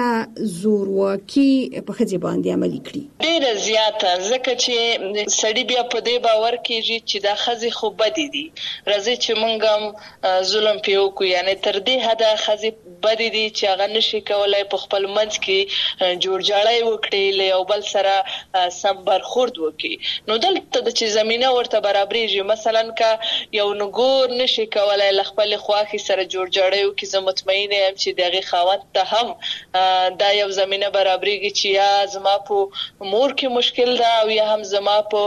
S6: زورواکي په خځې باندې عملي کړي
S4: ډیره زیاته ځکه چې سړی بیا په دې باور کېږي چې دا خځې خو بدې دي راځي چې موږ هم ظلم پیو کو یعنی تر دې حده خځې بدې دي چې هغه نشي کولای په خپل منځ کې جوړ جاړی وکړي له یو بل سره سم برخورد وکړي. نو دلته د چې زمينه ورته برابرېږي مثلا کا یو نګور نشي کولای خپل خواخي سره جوړ جاړیو کې زه مطمئن یم چې دغه خاوند ته هم دا یو زمينه برابرېږي چې یا زما په مور کې مشکل ده او یا هم زما په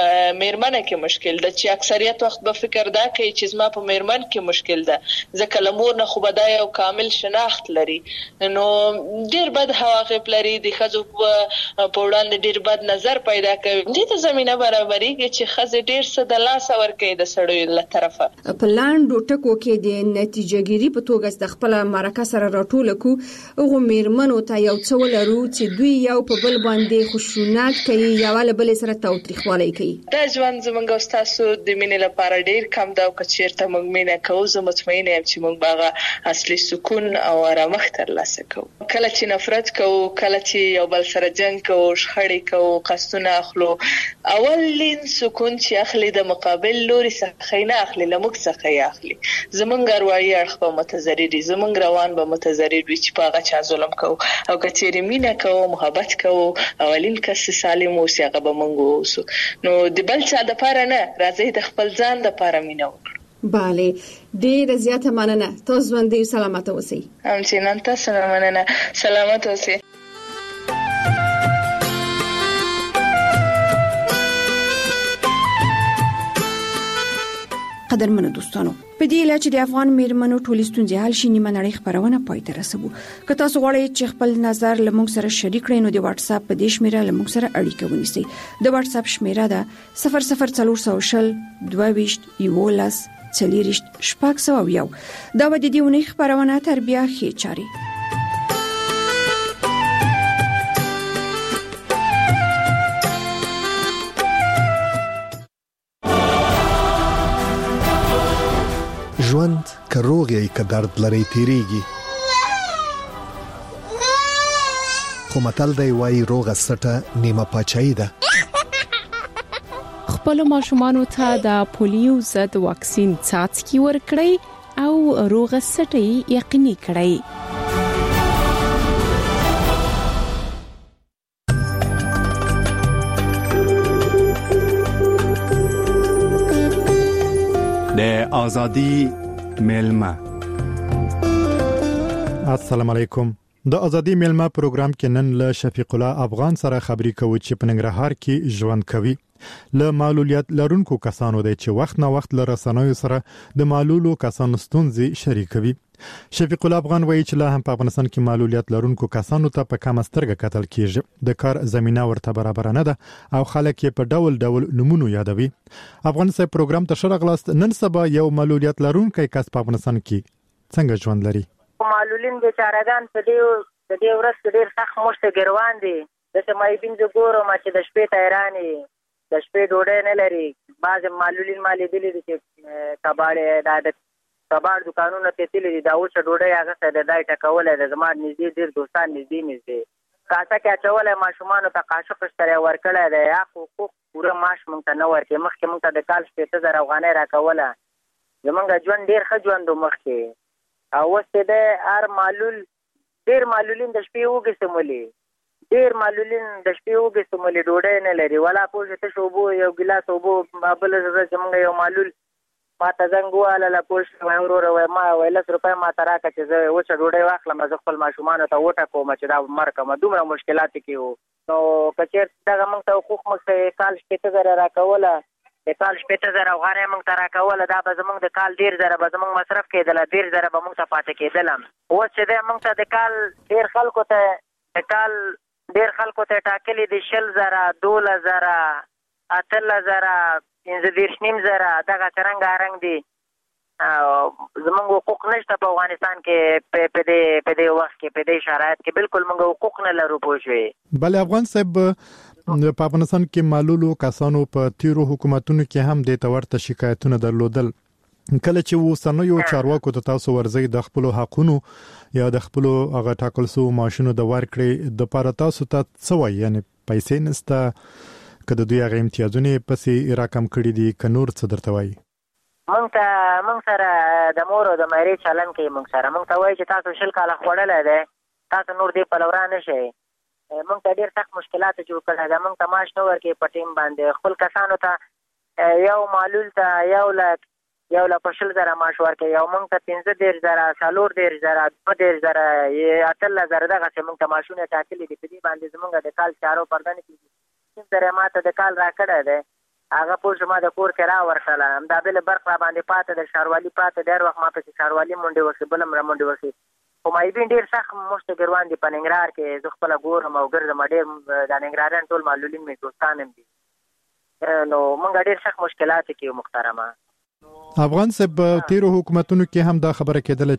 S4: میرمنه کې مشکل ده چې اکثریت وخت به فکر دا کوي چې زما په میرمن کې مشکل ده ځکه لمور نه خو به دا یو کامل شناخت لري نو ډیر بد حواقب لري د خزو په وړاندې ډیر بد نظر پیدا کوي دې ته زمينه برابرېږي چې خزه ډیر څه د لاس ورکې د سړیو له طرفه
S6: په لاندو ټکو کې د نتیجهګيري په توګه د خپل مرکه سره راټول کو هغه میرمنو ته یو څه ولرو چې دوی یو په بل باندې خشونت کوي یا ول بل سره توتریخوالي کوي
S4: دا ژوند زمونږ استادو د مینې لپاره ډیر کم دا او کچیرته موږ مینه کوو زه مطمئنه یم چې موږ باغه اصلي سکون او آرامښت ترلاسه کوو کله چې نفرت کوو کله چې یو بل سره جنگ کوو شخړې کوو قصدونه اخلو اولین سکون چې اخلي د مقابل لوري څخه نه اخلي لمک څخه یې اخلي زمونږ اروایي اړخ په متضرر دي زمونږ روان به متضرر وي چې باغه چا ظلم کوو او کچېرې مینه کوو محبت کوو اولین کس سالم اوسي هغه به موږ اوسو نو د بل چا د پاره نه راځي د خپل ځان د پاره مینه وکړو
S6: bale ډیر زیاته مننه تاسو باندې سلامت اوسئ
S4: هم چې نن تاسو مننه سلامت اوسئ
S6: قدرمنو دوستانو په دې لاره چې د افغان میرمنو ټولې ستونزې حل شي نیمه نړۍ خبرونه پای ته رسوو که تاسو غواړئ چې خپل نظر لمونږ سره شریک کړئ نو د واتس اپ په دې شمیره لمونږ سره اړیکه ونیسئ د واتس اپ شمیره ده صفر صفر څلور سوه شل دوه ویشت یولس څلوېښت شپږ سوه او یو دا به د دې اونۍ خبرونه تر بیا ښې چاري
S13: ژوند که روغ یې که درد لري تیریږي خو متل دی وایي روغه سټه نیمه پاچاهي ده
S14: خپل ماشومانو ته د پولیو ضد واکسین څاڅکي ورکړئ او روغه سټه یقیني کړئ
S1: د ازادي میلمه السلام علیکم د ازادي میلمه پروګرام کې نن له شفیق الله افغان سره خبري کوو چې په ننګرهار کې ژوند کوي له معلولیت لرونکو کسانو د چې وخت نه وخت له رسنوي سره د معلولو کسانو ستونزې شریکوي شفیق الله افغان وایي چې لا هم په افغانستان کې معلولیت لرونکو کسانو ته په کم سترګه کتل کیږي د کار زمينه ورته برابر نه ده او خلک یې په ډول ډول نمونه یادوي افغان سره پروګرام ته شرغلاست نن سبا یو معلولیت لرونکي کس په افغانستان کې څنګه ژوند لري
S15: معلولین بیچارهګان په دې د دې ورځ ډېر سخت مشت ګروان دي د سمایبین د ګورو ما چې د شپې تیرانی د شپې ډوډۍ نه لري بعض معلولین مالې دي چې کباړې د کباړ دکانونو ته تللي دي دا اوس ډوډۍ هغه څه د دای ټکولې د زما نږدې ډېر دوستان نږدې نږدې کاسه کې اچولې ماشومانو ته قاشق سره ورکړی دی یا حقوق پوره معاش مونږ ته نه ورکړي مخکې مونږ ته د کال شپېته زره افغانۍ راکوله زمونږ ژوند ډېر ښه ژوند و مخکې او اوس چې دی هر معلول ډېر معلولین د شپې اوږې سمولي ډېر معلولین د شپې اوږې سمولي ډوډۍ نه لري ولا پوه شو تش اوبو یو ګیلاس اوبو بله ورځ زمونږ یو معلول ما ته زنګ وواله له پوه شو وایم وروره وایم ما وایي لس روپۍ ما ته راکړه چې زه وچه ډوډۍ واخلم زه خپل ماشومانو ته وټکوم چې دا مړ کړم دومره مشکلات کې وو نو که چېرته دغه مونږ ته حقوق مونږ ته کال شپېته زره راکوله د کال شپېته زره افغانۍ مونږ ته راکوله دا به زمونږ د کال ډېر زره به زمونږ مصرف کېدله ډېر زره به مونږ ته پاتې کېدله اوس چې دی مونږ ته د کال ډېر خلکو ته د کال ډېر خلکو ته ټاکلي دي شل زره دولس زره اتلس زره پنځه دېرش نیم زره دغه څرنګه رنګ دي زمونږ حقوق نشته په افغانستان کې په دې په دې وخت کې په دې شرایط کې بالکل مونږ حقوق نه لرو پوه شوې
S1: بله افغان صاحب په افغانستان کې معلولو کسانو په تیرو حکومتونو کې هم د تورته شکایتونه درلودل کله چې وسنیو چارواکو ته تاسو ورځي د خپل حقونو یا د خپل هغه ټاکل سو ماشینو د ورکړې د پاره تاسو ته څه وایي یعنی پیسې نسته کله دوی هغه امتیازونه پسې راکم کړی دي ک نور څه درته وایي
S15: مونږ ته مونږ سره د مور او د مېرې چلن کوي مونږ سره مونږ ته وایي چې تاسو شل کاله خوړلې ده تاسو نور دې په لورا نه شئ مونږ ته ډېر سخت مشکلات جوړ کړل دا مونږ ته معاش نه ورکړي په ټیم باندې خپل کسانو ته یو معلول ته یو لک یو لا په شل زره معاش ورکړي یو مونږ ته پنځه دېرش زره څلور دېرش زره دوه دېرش زره اتلس زره دغسې مونږ ته معاشونه ټاکلي دي په دې باندې زمونږ د کال چارو پرده نه کېږي پنځه زره ما ته د کال راکړی دی هغه پوه شو ما د کور کې را ورکړله همدا بله برخه باندې پاته د ښاروالي پاته ډېر وخت ما پسې ښاروالي منډې وکړې بله هم را منډې وکړې خو مایبین ډیر سخت مشت ګروان دي په ننګرهار کې زه خپل ګورم او ګرځم ډیر د ننګرهاریان ټول معلولین مې دوستان هم دي نو موږ ډیر سخت مشکلات کې محترمه.
S16: افغان صاحب تیرو حکومتونو کې هم دا خبره کېدله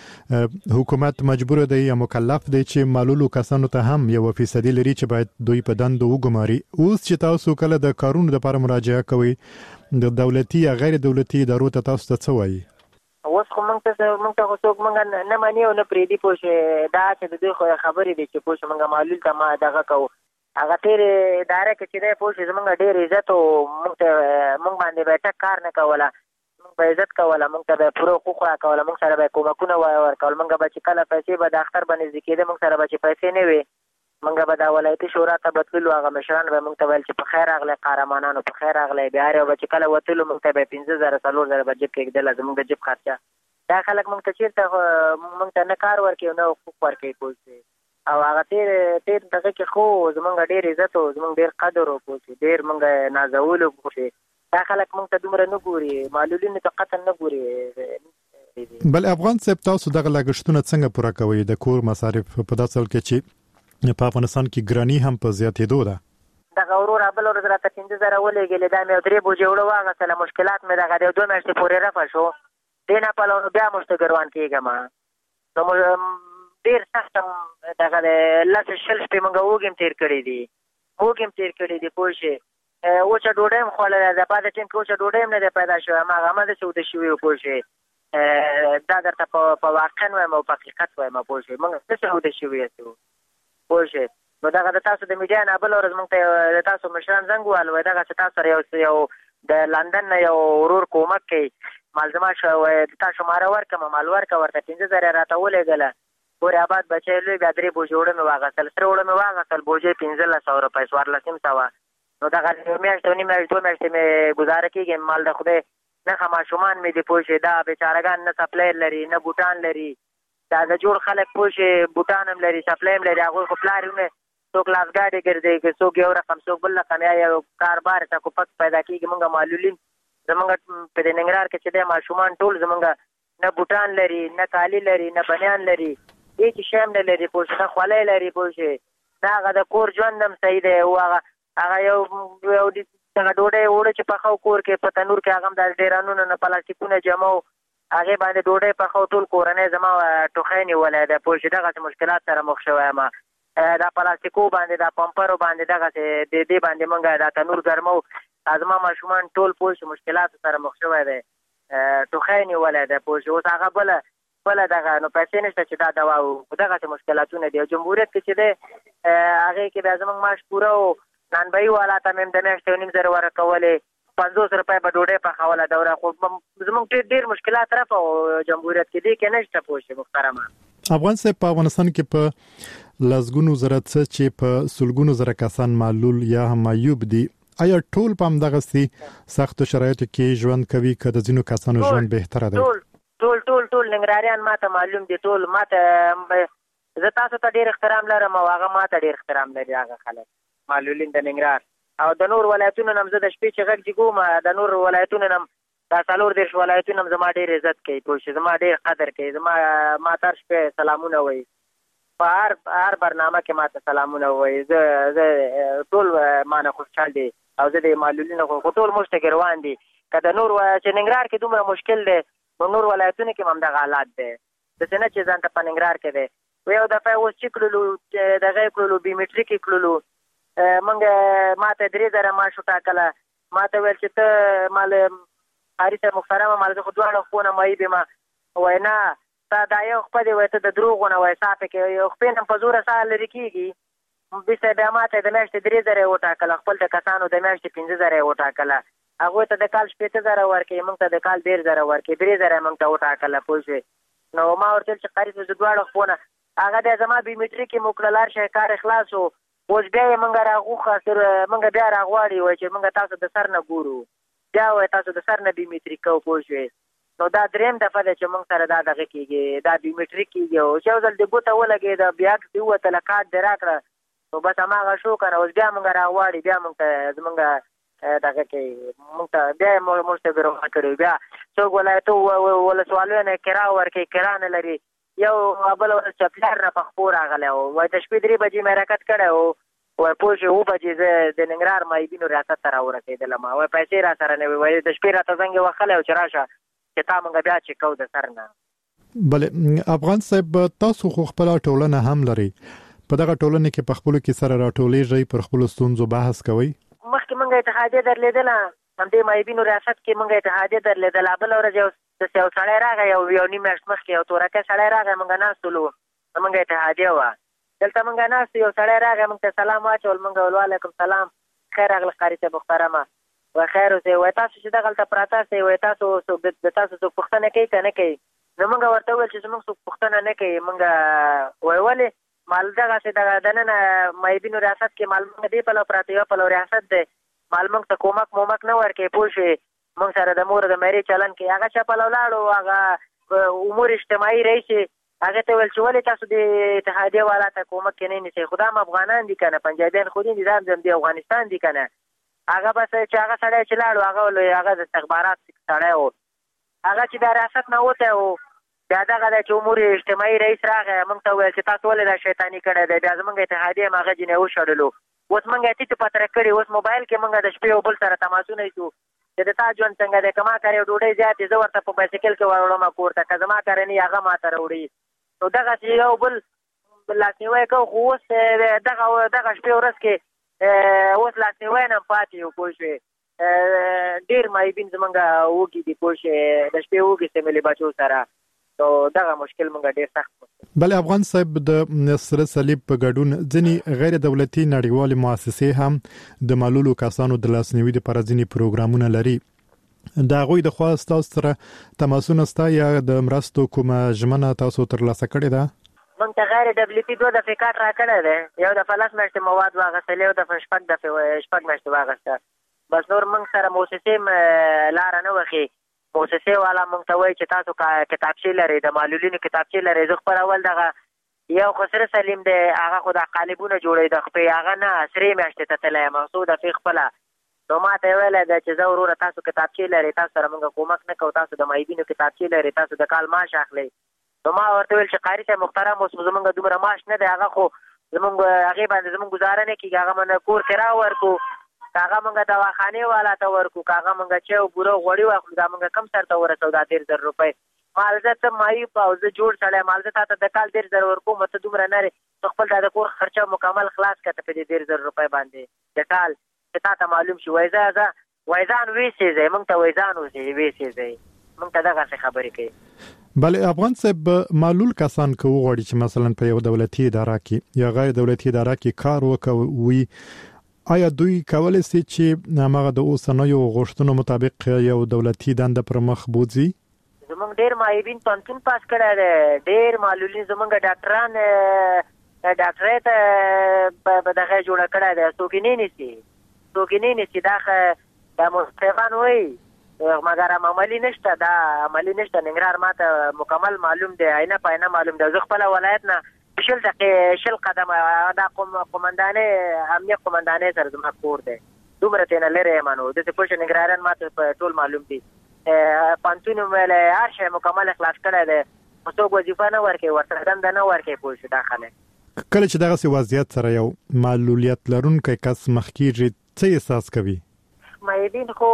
S16: چې حکومت مجبور دی یا مکلف دی چې معلولو کسانو ته هم یو فیصدي لري چې باید دوی په دندو وګماري. اوس چې تاسو کله د کارونو لپاره مراجعه کوئ د دولتي یا غیر دولتي ادارو ته تاسو ته څه وایي؟
S15: اوس خو موږ ته موږ ته څوک موږ نه مني او نه پرېږدي پوه شوې دا چې د دوی خو خبرې دي چې پوه شو موږ معلول ته ما دغه کوو هغه تېرې اداره کې چې دی پوه شو زموږ ډېر عزت و موږ ته موږ باندې به ټک کار نه کوله موږ به عزت کوله موږ ته به پوره حقوق راکوله موږ سره به کومکونه ورکول موږ به چې کله پیسې به د اختر به نږدې کېده موږ سره به چې پیسې نه وي موږ به دا ولایتي شورا ته به تللو هغه مشران به موږ ته ویل چې په خیر راغلی قهرمانانو په خیر راغلی بیا هر یو به چې کله وتلو موږ ته به پنځه زره څلور زره به جیب کې ږدله زموږ د جیب خرچه دا خلک موږ ته چېرته موږ ته نه کار ورکوي نه حقوق ورکوي پوه شوې او هغه تېر تېر دغه کې خو زمونږ ډېر عزت و زمونږ ډېر قدر و پوه شوې ډېر موږ نازولو پوه شوې دا خلک موږ ته دومره نه ګوري معلولینو ته قطعا نه ګوري.
S16: بل افغان صاحب تاسو دغه لګښتونه څنګه پوره کوئ د کور مصارف په داسې حال کې چې په افغانستان کې ګراني هم په زیاتېدو ده؟
S15: دغه ورور بل ورځ راته پنځه زره ولېږلې دا مې درې بوجې اوړه واخیستله مشکلات مې دغه د دوه میاشتې پورې رفع شو دې نه پلو نو بیا مشته ګروان کېږم نو ډېر سخت دغه د لس شل شپې موږ وږي هم تېر کړي دي وږي هم تېر کړي دي پوه شوې وچه ډوډۍ هم خوړلی ده بعد ټایم کې وچه ډوډۍ هم نه دی پیدا شوی هماغه همداسې اوده شوي وو پوه شوې دا درته په واقعا وایم او په حقیقت وایم پوه شوې موږ داسې اوده شوي یاستو پوه شوې نو دغه د تاسو د میډیا نه بله ورځ موږ ته د تاسو مشران زنګ ووهل وایي دغسې تاسو سره یو د لندن نه یو ورور کومک کوي مالزما شو د تا شماره ورکړم مال ورکړه ورته پنځه زره یې راته ولېږله پورې آباد بچی لوی بیا درې بوجې اوړه مې واخیستل سره اوړه مې واخیستل بوجې پنځلس سوه روپۍ څوارلس نیم سوه نو دغه یو میاشت او نیم میاشت دوه میاشتې مې ګزاره کېږي مال د خدای نښه ماشومان مې دي پوه شوې دا بېچارهګان نه سپلیر لري نه بوټان لري دا د جوړ خلک پوه شوې بوټان هم لري سپلی هم لري هغوی خو پلار یې څوک لاسګاډې ګرځي څوک یو رقم څوک بل رقم یا یو کاربار ته کوپک پیدا کېږي موږ معلولین زمونږ په دې ننګرهار کې چې دی ماشومان ټول زمونږ نه بوټان لري نه کالي لري نه بنیان لري هېڅ شی هم نه لري پوه شوې نه خولۍ لري پوه شوې نه هغه د کور ژوند هم صحیح دی او هغه هغه یو یو دغه ډوډۍ اوړه چې پخو کور کې په تنور کې هغه هم د ډیرانونه نه پلاستیکونه جمع و هغې باندې ډوډۍ پخو ټول کورنۍ زما ټوخی نیولی دی پوه شوې دغسې مشکلات سره مخ شوی یم دا پلاستیکو باندې دا پمپرو باندې دغسې د دې باندې موږ دا تنور ګرمو زما ماشومان ټول پوه شو مشکلاتو سره مخ شوی دی ټوخی نیولی دی پوه شو اوس هغه بله بله دغه نو پیسې نشته چې دا دوا و دغسې مشکلاتونه دي او جمهوریت کې چې دی هغې کې بیا زموږ معاش پوره و نانبایي والا ته مې هم د میاشتې یو نیم زره ورکولې پنځوس روپۍ به ډوډۍ پخوله دوره خو زموږ ډېر ډېر مشکلات رفع و جمهوریت کې دې کې نشته پوه شوې محترمه.
S16: افغان صاحب په افغانستان کې په لسګونو زره څه چې په سلګونو زره کسان معلول یا هم معیوب دي آیا ټول په همدغسې سختو شرایطو کې ژوند کوي که د ځینو کسانو ژوند بهتره دی؟
S15: ټول ټول ټول ټول ننګرهاریان ما ته معلوم دي ټول ما ته زه تاسو ته ډېر احترام لرم او هغه ما ته ډېر احترام لري هغه خلک معلولین د ننګرهار او د نور ولایتونو نه هم زه د شپې چې غږ جګوم د نور ولایتونو نه هم دا څلور دېرش ولایتونه هم زما ډېر عزت کوي پوه شوې زما ډېر قدر کوي زما ما ته هر شپې سلامونه وایي په هر هر برنامه کې ما ته سلامونه وایي زه زه ټول ما نه خوشحال دي او زه د معلولینو خو ټول موږ ته ګروان دي که د نور چې ننګرهار کې دومره مشکل دی نو نور ولایتونو کې هم همدغه حالات دی داسې نه چې ځان ته په ننګرهار کې دی یو دفعه اوس چې کړلو دغه یې کړلو بیومیټریک یې کړلو موږ ما ته درې زره معاش وټاکله ما ته ویل چې ته مال قاري صاحب محترمه مال زه خو دواړه خونه معیب یم وایي نه تا دا یو خپه دی وایي ته د دروغو نه وایي ساه پکې یو خپې نه په زوره ساه لرې کېږي بیسه بیا ما ته د میاشتې درې زره یې وټاکله خپل د کسانو د میاشتې پنځه زره یې وټاکله هغوی ته د کال شپېته زره ورکوي موږ ته د کال ډېر زره ورکوي درې زره یې موږ ته وټاکله پوه شوې نو ما ورته ویل چې قاري صاحب زه دواړه خونه هغه بیا زما بیومیټریک یې مو کړل هر شی کار یې خلاص و اوس بیا یې موږ راغوښه موږ بیا راغواړي وایي چې موږ تاسو د سر نه ګورو بیا وایي تاسو د سر نه بیومیټریک کوو پوه شوې نو دا درېیم دفعه ده چې موږ سره دا دغه کېږي دا بیومیټریک کېږي او چې یو ځل د ګوته ولګېده بیا عکس دې ووتله کارډ دې راکړه نو بس هماغه شو که نه اوس بیا موږ راغواړي بیا موږ ته زموږ دغه کوي موږ ته بیا یې موږ ته بېروغه کړي بیا څوک ولایتو ولسوالیو نه کرا ورکوي کرا نه لري یو بل ورځ چپلار نه په خپور راغلی و وای د شپې درې بجې مې حرکت کړی و وای پوه شو اوه بجې زه د ننګرهار مایبینو ریاست ته راورسېدلم وای پیسې را سره نه وي وای د شپې راته زنګ یې وهلی و چې راشه چې تا موږ بیا چې کو د سر نه.
S16: بله افغان صاحب تاسو خو خپله ټولنه هم لري، په دغه ټولنه کې په خپلو کې سره راټولیږئ، پر خپلو ستونزو بحث کوئ؟
S15: مخکې موږ اتحادیه درلېدله، همدې مایبینو ریاست کې موږ اتحادیه درلېدله. بله ورځ یو داسې یو سړی راغی، یو یو نیم میاشت مخکې یو تورکی سړی راغی، موږ ناست ولو، موږ اتحادیه وه. دلته موږ ناست یو سړی راغی، موږ ته سلام واچول، موږ ول وعلیکم سلام، خیر راغله قاري صاحب محترمه، وای خیر اوسئ، وای تاسو چې دغلته پراته سئ، وای تاسو د تاسو څوک پوښتنه کوي که نه کوي؟ نو موږ ورته وویل چې زموږ څوک پوښتنه نه کوي. موږ وای ولې؟ مال دغسې دغه دننه مایبینو ریاست کې مال موږ دې پلو پراته یو پلو ریاست دی، مال موږ ته کومک مومک نه ورکوي، پوه شوې؟ موږ سره د مور د مېرې چلن کوي. هغه چا پلو لاړو، هغه امور اجتماعي رئیس هغه ته ویل چې ولې تاسو د اتحادیه والا ته کومک کې نه نیسئ؟ خو دا هم افغانان دي که نه، پنجابیان خو دي دا هم د افغانستان دي که نه. هغه بس چې هغه سړی چې لاړو هغه هغه د استخبارات سړی و، هغه چې د ریاست نه وتی و، بیا دغه دی چې امور اجتماعي رئیس راغی، موږ ته وویل چې تاسو ولې دا شیطاني کړی دی؟ بیا زموږ اتحادیه هم هغه جینۍ وشړلو. اوس موږ یې ټیټ پتره کړي، اوس موبایل کې موږ د شپې یو بل سره تماسونه ایښو چې د تا ژوند څنګه دی، که ما کارې ډوډۍ زیاتې زه ورته په بایسکل کې وروړم کور ته، که زما کارې نه هغه ما ته راوړي. نو دغسې یو بل لاسنیوی کوو. خو اوس دغه دغه شپې ورځ کې اوس لاسنیوی نه هم پاتې یو، پوه شوې؟ ډېر مایبین زمونږ وږي دي، پوه شوې؟ د شپې وږي سیملي بچو سره، نو دغه مشکل مونږ ډېر سخت مشکل.
S16: بله افغان صاحب د سره صلیب په ګډون ځینې غیر دولتي نړیوالې مؤسسې هم د معلولو کسانو د لاسنیوي لپاره ځینې پروګرامونه لري. د هغوی د خوا ستاسو سره تماسونه شته یا د مرستو کومه ژمنه تاسو ترلاسه کړې ده؟
S15: موږ ته غیر دولتي دوه دفعې کارت راکړی دی، یو دفعه لس میاشتې مواد واخیستل، یو دفعه شپږ دفعې شپږ میاشتې واخیسته. بس نور موږ سره موسسې لاره نه وښي. موسسې والا موږ ته وایي چې تاسو کتابچې لرئ، د معلولینو کتابچې لرئ. زه خپل اول دغه یو خسره سلیم دی، هغه خو د قالبونه جوړوي د خپې، هغه نه سرې میاشتې ته تللی یم، څو دفعې خپله. نو ما ته یې ویلی دی چې زه وروره تاسو کتابچې لرئ، تاسو سره موږ کومک نه کوو، تاسو د مایبینو کتابچې لرئ، تاسو د کال معاش اخلئ. نو ما ورته ویل چې قاري صاحب محترم اوس زمونږ دومره معاش نه دی، هغه خو زمونږ هغې باندې زمونږ ګزاره نه کېږي، هغه موږ کور کرا ورکو، که هغه موږ دواخانې والا ته ورکو، که هغه موږ چای او بوره غوړي واخلو، دا موږ کم سر ته ورسو دا دېرش زره روپۍ. مال زه ته معیوب او زه جوړ سړی، مال زه تا ته د کال دېرش زره ورکوم، ته دومره نه ته خپل دا د کور خرچه مکمل خلاص کړه په دې دېرش زره روپۍ باندې د کال، چې تا ته معلوم شي. وایي زه زه وایي ځان ویسېځئ، موږ ته وایي ځان ویسېځئ، موږ ته دغسې خبرې کوي.
S16: بله افغان صاحب معلول کسان که وغواړي چې مثلا په یو دولتي اداره کې یا غیر دولتي اداره کې کار وکوي، آیا دوی کولی شي چې هغه د اوسنیو غوښتنو مطابق یو دولتي دنده پر مخ بوځي؟
S15: زمونږ ډېر معیبین پوهنتون پاس کړی دی، ډېر معلولین زمونږ ډاکټران ډاکټرۍ ته به دغه جوړه کړی دی، څوک یې نه نیسي، څوک یې نه نیسي. دا دا مستفان وایي مګر عملي نشته، دا عملي نشته. ننګرهار ما ته مکمل معلوم دی، عینه په عینه معلوم دی. زه خپله ولایت نه شل دقیقې شل قدمه دا قومندانۍ امنیه قومندانۍ سره زما کور دی، دومره ترېنه لرې یم. نو داسې پوه شه ننګرهاریان ما ته ټول معلوم دي. پوهنتون یې ویلی هر شی مکمل اخلاص کړی دی، خو څوک وظیفه نه ورکوي، ورته دنده نه ورکوي. پوه شو دا خلک
S16: کله چې دغسې وضعیت سره یو معلولیت لرونکی کس مخ کېږي څه احساس کوي؟
S15: معیبین خو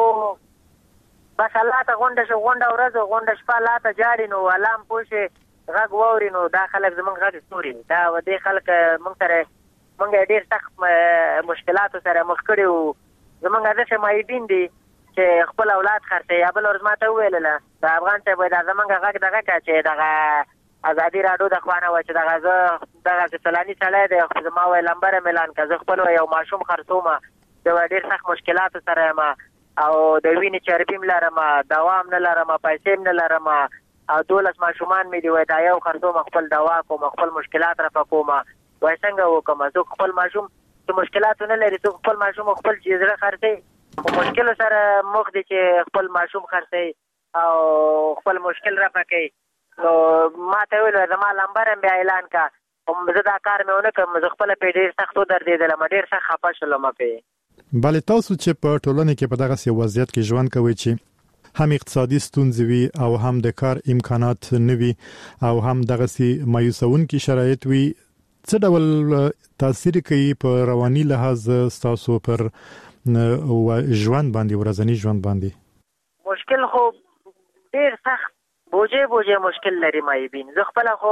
S15: بس الله ته غونډه شو، غونډه ورځ غونډه شپه الله ته جاړي، نو الله هم پوه شي غږ واوري، نو دا خلک زمونږ غږ ستوري. دا دې خلک مونږ سره مونږ یې ډېر سخت مشکلاتو سره مخ کړي وو. زمونږ داسې معیبین دي چې خپل اولاد خرڅوي. یا بله ورځ ما ته وویلله د افغان صاحب وایي دا زمونږ غږ دغه کړه چې دغه ازادي راډیو د خوا نه وایي چې دغه زه دغسې فلاني سړی دی، خو زما وایي لمبره مې اعلان کړه، زه خپل یو ماشوم خرڅوم، زه وایي ډېر سخت مشکلاتو سره یم او د وینې چربي م لرم، دوا هم نه لرم، پیسې م نه لرم، او دولس ماشومان مې دي. وایي دا یو خرڅوم، خپل دوا کوم، خپل مشکلات رفع کوم. وایي څنګه وکړم؟ څوک خپل ماشوم چې مشکلاتو نه لري، څوک خپل ماشوم خپل چې زړه خرڅوي، خو مشکلو سره مخ دي چې خپل ماشوم خرڅوي او خپل مشکل رفع کوي. نو ما ته ویل زما لمبر هم بیا اعلان کړه، خو زه دا کار مې ونه کړم، زه خپله پرې ډېر سخت ودرېدلم، ډېر سخت خفه شولم پرې.
S16: بله تاسو چې په ټولنه کې په دغسې وضعیت کې ژوند کوئ چې هم اقتصادي ستونزې وي او هم د کار امکانات نه وي او هم دغه سي مایوسونکي شرایط وي، څه ډول تاثیر کوي په رواني لحاظ تاسو پر ژوند باندې، ورځنی ژوند باندې؟
S15: مشکل خو ډیر سخت بوجه بوجه مشکل لري مایبین. زه خپل خو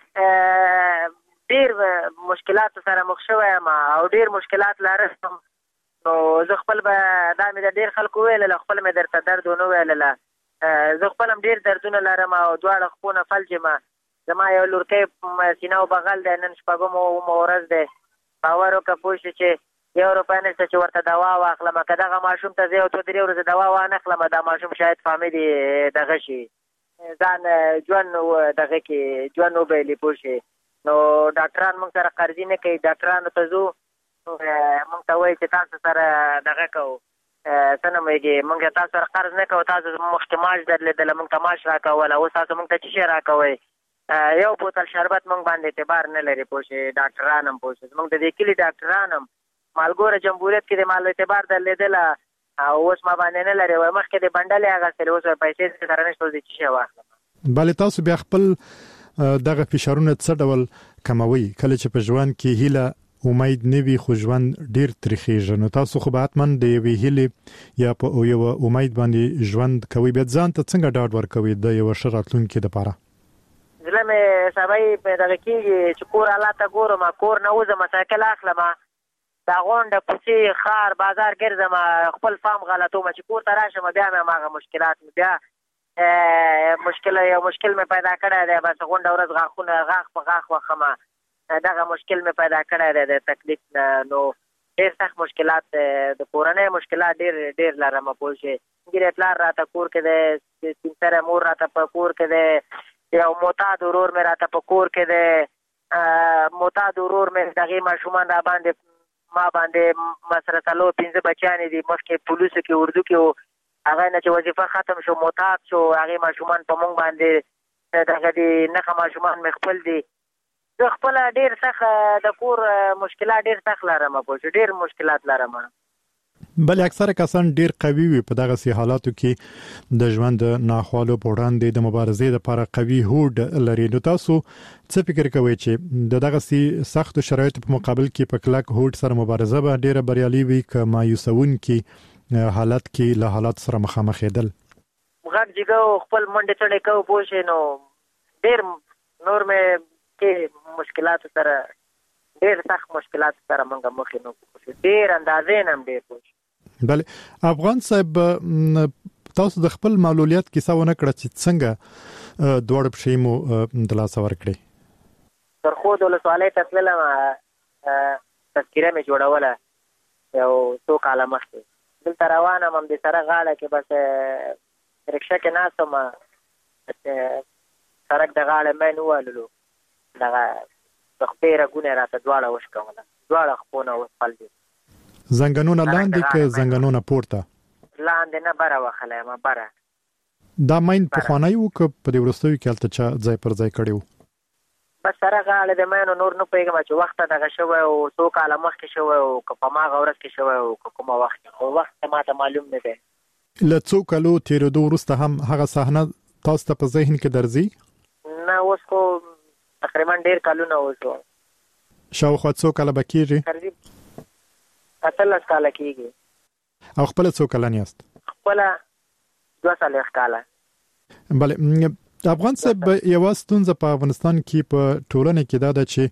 S15: ډیر مشکلات سره مخ شوم او ډیر مشکلات لرم، نو زه خپل به دا مې د ډیر خلکو ویل خپل مې درته درد ونه ویل، زه خپل هم ډیر دردونه لرم او دواړه خپونه فلج ما. زما یو لورکۍ سینه او بغل دی، نن شپږم ورځ دی. باور وکړه پوه شې چې یو روپۍ نشته چې ورته دوا واخلم. که دغه ماشوم ته زه یو څو درې ورځې دوا وانه خلم، دا ماشوم شاید فامیلي دغه شي، ځان ژوند دغه کې ژوند وبایلي پوه شې. نو ډاکټران موږ سره قرضي نه کوي، ډاکټرانو ته ځو موږ ته وایي چې تاسو سره دغه کوو څه نومېږي، موږ تاسو سره قرض نه کوو، تاسو مخکې معاش درلېدله موږ ته معاش راکول، اوس تاسو موږ ته څه شی راکوئ؟ یو بوتل شربت موږ باندې اعتبار نه لري پوه شې. ډاکټران هم پوه شې زموږ د دې کلي ډاکټران هم مالګوره جمهوریت کې د مال اعتبار درلېدله او اوس ما باندې نه لري، وایي مخکې د بنډلې اخیستلې، اوس پیسې سره نشته، اوس د څه شی واخلم.
S16: بلې تاسو بیا خپل دغه فشارونه څه ډول کموي کله چې په ژوند کې هیله امید نه وي خو ژوند ډیر تریخیږي؟ نو تاسو خو به حتمن د یوې هیلې یا په یو امید باندې ژوند کوي، بیا ځان ته څنګه ډاډ ورکوي د یو ښه راتلونکي لپاره؟
S15: زړه مې سبای په دغه کېږي چې کور حالات ګورم، کور نه وځم سایکل اخلم، دا غونډه کوڅې ښار بازار ګرځم، خپل فام غلطوم چې کور ته راشم بیا مې هماغه مشکلات بیا مشکل یو مشکل مې پیدا کړی دی، بس غونډه ورځ غاښونه غاښ په غاښ وخم، دغه مشکل مې پیدا کړی دی د تکلیف نه. نو ډېر سخت مشکلات د کورنۍ مشکلات ډېر ډېر لرم پوه شې. ګیرې پلار راته کور کې دی، سپین سره مور راته په کور کې دی، یو معتاد ورور مې راته په کور کې دی، معتاد ورور مې دغې ماشومان را باندې ما باندې مسره څلور پنځه بچیانې دي، مخکې پولیسو کې اردو کې و، هغه نه چې وظیفه ختم شو معتاد شو، هغې ماشومان په مونږ باندې دغه دي نښه ماشومان مې خپل دي. زه خپله ډېر سخت د کور مشکلات ډېر سخت لرم پوه شو، ډېر مشکلات لرم.
S16: بلې اکثره کسان ډیر قوي وي په دغه سي حالاتو کې د ژوند ناخوالو په وړاندې د مبارزې لپاره قوي هوډ لري. نو تاسو څه فکر کوئ چې دغه سي سخت شرایطو په مقابل کې په کلک هوډ سره مبارزه به ډیره بریالي وي که مایوسونکي حالت کې له حالات سره مخامخ کېدل؟
S15: غږ جګو خپل منډه چړې کو پوه شې، نو ډیر نور مې کې مشکلات سره ډیر سخت مشکلات سره مونږ مخ نه کوو، ډیر اندازې نم ډیر پوه.
S16: بله افغان صاحب تاسو د خپل معلولیت کیسه ونه کړه چې څنګه دوړ پښې مو د لاس ورکړي؟
S15: تر خو د ولسوالۍ ته تللم، تذکیره مې جوړوله یو څو کاله مخکې، دلته روان یم د سره غاړه کې، بس رکشه کې ناست وم، سړک د غاړه مې ووهللو، دغه د خپې رګونه راته دواړه وشکوله، دواړه خپونه وسپل دي.
S16: زنګنونه لاندې که زنګنونه پورته؟
S15: لاندې نه بره وخلی یم، بره.
S16: دا ماین پخوانی و که په دې وروستیو کې هلته چا ځای پر ځای کړی و؟
S15: بس سره غاړه د ماینو نور نه پوهېږم چې وخته دغه شوی و، څو کاله مخکې شوی و که په هماغه ورځ کې شوی و که کومه وخت کې، خو وخت ماته معلوم نه دی.
S16: له څو کالو تېرېدو وروسته هم هغه صحنه تاسو ته په ذهن کې درځي؟
S15: نه اوس خو تقریبا ډېر کلونه وشو.
S16: شاوخوا څو کاله به کېږي؟
S15: اتلس کاله کېږي.
S16: او خپله څو کلن یاست؟
S15: خپله دوه څلوېښت کاله.
S16: بله افغان صاحب یوه ستونزه په افغانستان کې په ټولنه کې دا ده چې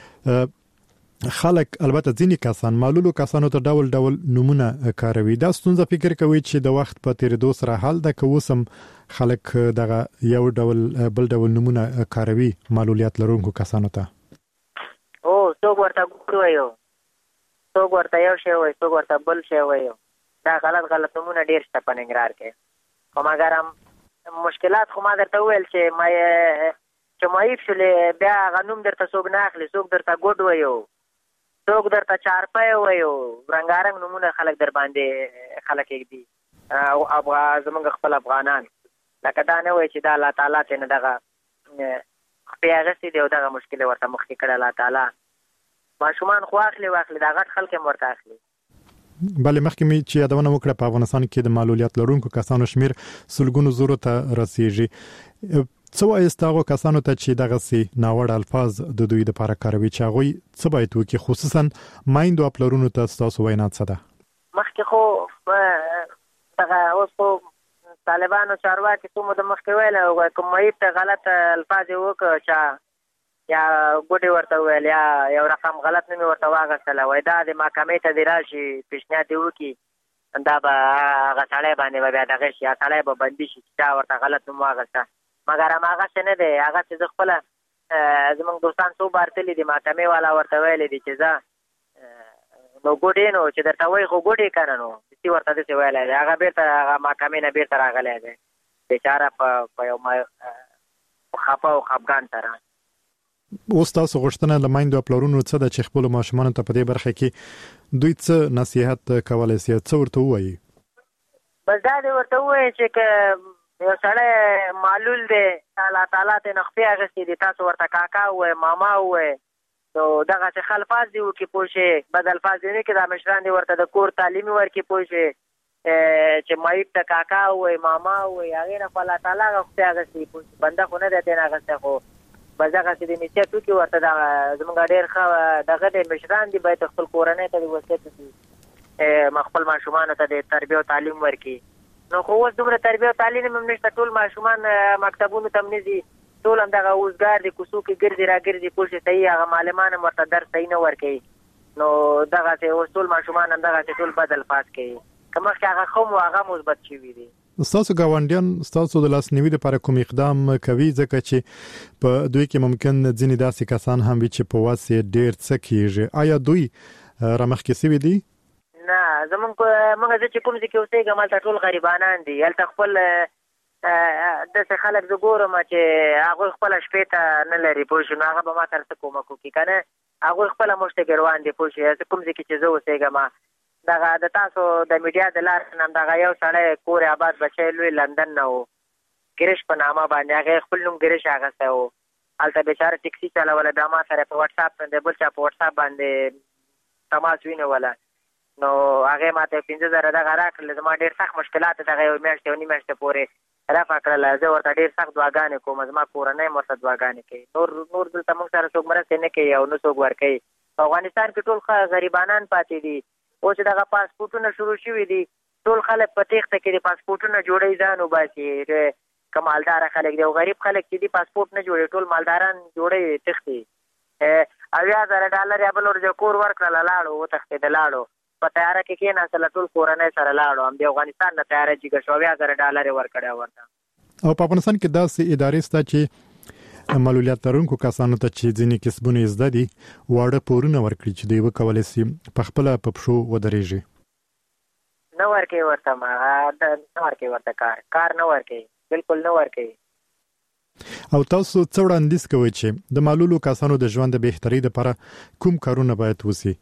S16: خلک البته ځینې کسان معلولو کسانو ته ډول ډول نومونه کاروي. دا ستونزه فکر کوي چې د وخت په تیریدو سره حل ده که اوس هم خلک دغه یو ډول بل ډول نومونه کاروي معلولیت لرونکو کسانو ته؟
S15: او څوک ورته ګور وایو، څوک ورته یو شی وایي، څوک ورته بل شی وایي. دا غلط غلط نومونه ډېر شته په ننګرهار کې. خو مګر هم مشکلات خو ما درته وویل چې ما چې معیب شولې بیا هغه نوم درته څوک نه اخلي، څوک درته ګوډ وایو، څوک درته چارپی وایو، رنګارنګ نومونه خلک در باندې خلک ایږدي. او زمونږ خپل افغانان لکه دا نه وایي چې دا الله تعالی ته نه دغه خپې اخیستې دی او دغه مشکل ورته مخکې کړی الله تعالی. ماشومان خو اخلي واخلي، دا غټ خلک هم ورته اخلي.
S16: بل مخکې می چې یادونه وکړه په افغانستان کې د معلولیت لرونکو کسانو شمیر سلګونو زرو ته رسیږي. څو ایستاغو کسانو ته چې دغه سي ناوړ الفاظ د دوی د لپاره کاروي چې هغه څه باید وکړي، خصوصا مایندو خپلونو ته تاسو وینا څه ده؟
S15: مخکې خو دغه اوس خو طالبانو چارواکي څومره د مخکې ویل او کوم مایب ته غلط الفاظ وکړه چې یا ګوډي ورته ویل یا یو رقم غلط نه ورته واغستله، وای دا د محکمې ته دی راشي پیشنهاد وکړي دا به هغه سړی باندې به بیا دغه شي، سړی به بندي شي چې چا ورته غلط نوم واغسته. مګر هغه څه نه دی، هغه چې زه خپله زمونږ دوستان څو بار تللي دي محکمې والا ورته ویلی دي چې زه نو ګوډې نو چې درته وایي خو ګوډې که نه نو دسي ورته داسې ویلی دی. هغه بېرته هغه محکمې نه بېرته راغلی دی بېچاره په یو خفه او خفګان سره.
S16: اوس تاسو غوښتنه له میندو پلرونو څه ده چې خپلو ماشومانو ته په دې برخه کې دوی څه نصیحت کولی سي، څه ورته ووایي؟
S15: بس دا دې ورته ووایي چې که یو سړی معلول دی الله تعالی ته نخفې اخیستې دي، تاسو ورته کاکا ووایئ ماما ووایئ، نو دغسې ښه الفاظ دې وکړي پوه شئ، بد الفاظ دې نه کړي، دا مشران دې ورته د کور تعلیمي ورکړي پوه شئ چې مایب ته کاکا ووایئ ماما ووایئ، هغې نه خو الله تعالی نخفې اخیستې پوه شئ، بنده خو نه دی ترې نه اخیستی، خو بس دغسې د نصیحت وکړي ورته دغه زموږ ډېر ښه دغه دی مشران دي باید خپل کورنۍ ته د وصیت وکړي، خپل ماشومانو ته د تربیه او تعلیم ورکړي. نو خو اوس دومره تربیه او تعلیم هم نشته، ټول ماشومان مکتبونو ته هم نه ځي، ټول هم دغه اوزګار دي کوڅو کې ګرځي را ګرځي پوه شئ، صحیح هغه معلمان هم ورته درس صحیح نه ورکوي، نو دغسې اوس ټول ماشومان هم دغسې ټول بد الفاظ کوي، که مخکې هغه ښه مو هغه مثبت شوي دي.
S16: ستاسو ګاونډیان ستاسو د لاسنیوي لپاره کوم اقدام کوي، ځکه چې په دوی کې ممکن ځینې داسې کسان هم وي چې په واس یې ډېر څه کېږي، آیا دوی رامخکې سوي دي؟
S15: نه زمونږ موږ زه چې کوم ځای کې اوسېږم هلته ټول غریبانان دي، هلته خپل داسې خلک زه ګورم چې هغوی خپله شپې ته نه لري پوه شو، نو هغه به ما سره څه کومک وکړي که نه، هغوی خپله مشته ګروان دي پوه شو. زه کوم ځای کې چې زه اوسېږم دغه د تاسو د میډیا د لارې نه دغه یو سړی کور آباد بچی لوی لندن نه و، ګرش په نامه باندې هغې خپل نوم ګرش اخیستی و، هلته بېچاره ټکسي چلوله، بیا ما سره په وټساپ باندې بل چا په وټساپ باندې تماس ونیوله، نو هغې ما ته پنځه زره دغه راکړل، زما ډېر سخت مشکلات دغه یو میاشت یو نیم میاشتې پورې رفع کړله، زه ورته ډېر سخت دعاګانې کوم، زما کورنۍ هم ورته دعاګانې کوي، نور نور دلته موږ سره څوک مرستې نه کوي او نه څوک ورکوي. په افغانستان کې ټول ښه غریبانان پاتې دي، اوس دغه پاسپورټونه شروع شوي دي، ټول خلک په تېښته کې دي، پاسپورټونه جوړوي ځان وباسي، که مالداره خلک دي او غریب خلک چې دي پاسپورټ نه جوړوي، ټول مالداران جوړوي تښتي، اویا زره ډالر یا بل ورځ کور ورکړله لاړو وتښتېده لاړو، په تیاره کې کېناستله ټول کورنۍ سره لاړو، همدې افغانستان نه تیاره جګه شو، اویا زره ډالر یې ورکړی ورته.
S16: او په افغانستان کې داسې ادارې شته چې معلولیت لرونکو کسانو ته چې ځینې کسبونه یې زده دي واړه پورونه ورکړي چې دوی وکولی سي په خپله په پښو ودرېږي؟
S15: نه ورکوي ورته، نه ورکوي ورته کار کار نه ورکوي، بالکل نه ورکوي.
S16: او تاسو څه وړاندیز کوئ چې د معلولو کسانو د ژوند د بهترۍ لپاره کوم کارونه باید وسي؟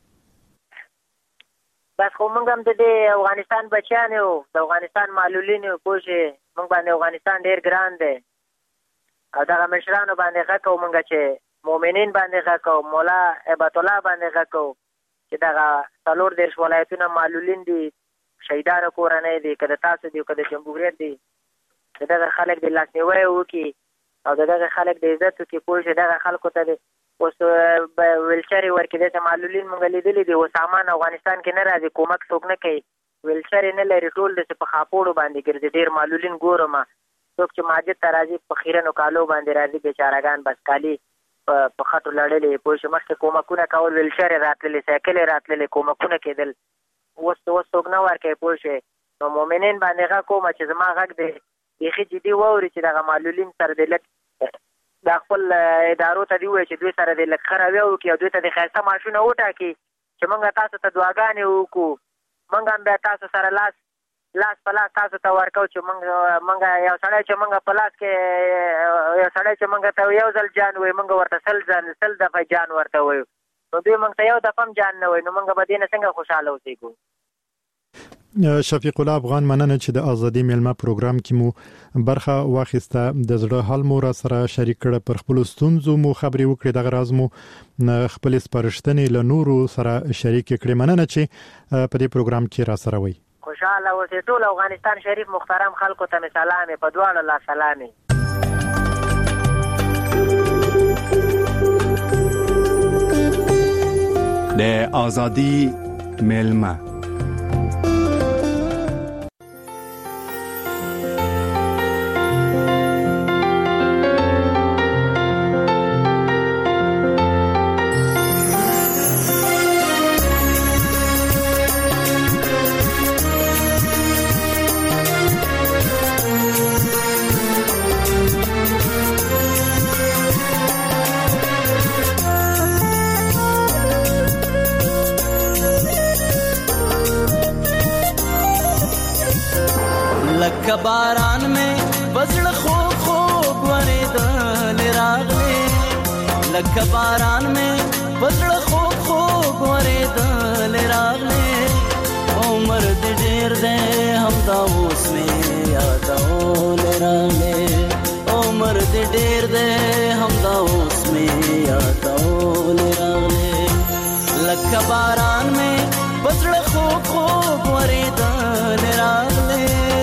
S15: بس خو موږ هم د دې افغانستان بچیان یو، د افغانستان معلولین یو پوه شئ، موږ باندې افغانستان ډېر ګران دی، او دغه مشرانو باندې غږ کوو موږ چې مؤمنین باندې غږ کوو، مولا هبت الله باندې غږ کوو چې دغه څلور دېرش ولایتونه معلولین دي، شهیدانو کورنۍ دي، که د تاسو دي که د جمهوریت دي، د دغه خلک د لاسنیوی وکړي او د دغه خلک د عزت وکړي پوه شئ، دغه خلکو ته اوس ویلچرې ورکړي، داسې معلولین موږ لیدلي دي، اوس سامان افغانستان کې نه راځي، کومک څوک نه کوي، ویلچرې نه لري، ټول داسې په خاپوړو باندې ګرځي، ډېر معلولین ګورم څوک چې ماجد ته راځي په خیرنو کالو باندې راځي، بېچارهګان بس کالي په خټو لړلې پوه شو، مخکې کومکونه کول، ویلچرې راتللې، سایکلې راتللې، کومکونه کېدل، اوس اوس څوک نه ورکوي پوه شئ. نو مؤمنین باندې غږ کوم چې زما غږ دی بیخي جدي واوري چې دغه معلولین سره د لږ دا خپل ادارو ته دې ووایي چې دوی سره د لږ ښه رویه وکړي او دوی ته د ښایسته معاشونه وټاکي چې موږ تاسو ته دعاګانې وکړو، موږ هم بیا تاسو سره لاس لاس په لاس تاسو ته ورکو چې موږ موږ یو سړی چې موږ په لاس کې یو سړی چې موږ ته یو ځل جان وایي، موږ ورته سل ځل سل دفعه جان ورته وایو، نو دوی موږ ته یو دفعه هم جان نه وایي، نو موږ به دې نه څنګه خوشحاله اوسېږو؟
S16: شفیق الله افغان مننه چې د ازادي میلمه پروګرام کې مو برخه واخیسته د زړه حال مو را سره شریک کړ پر خپل ستونزو مو خبري وکړې د غراز مو خپل سپارښتنې له نورو سره شریک کړې مننه چې په دې پروګرام کې را سره وي
S15: خوشاله اوسې ټول افغانستان شریف محترم خلکو ته سلام په دواړو لا سلامي
S1: د ازادي میلمه
S17: बारान में बजड़ खो खो वरेदल रागले लख बारान में बजड़ खो खो वरेदल रागले उमर देर दे हम दाऊस में यादौल रागले उमर देर दे हम दाऊस में यादौल रागले लख बारान में बजड़ खो खो वरेदल रागले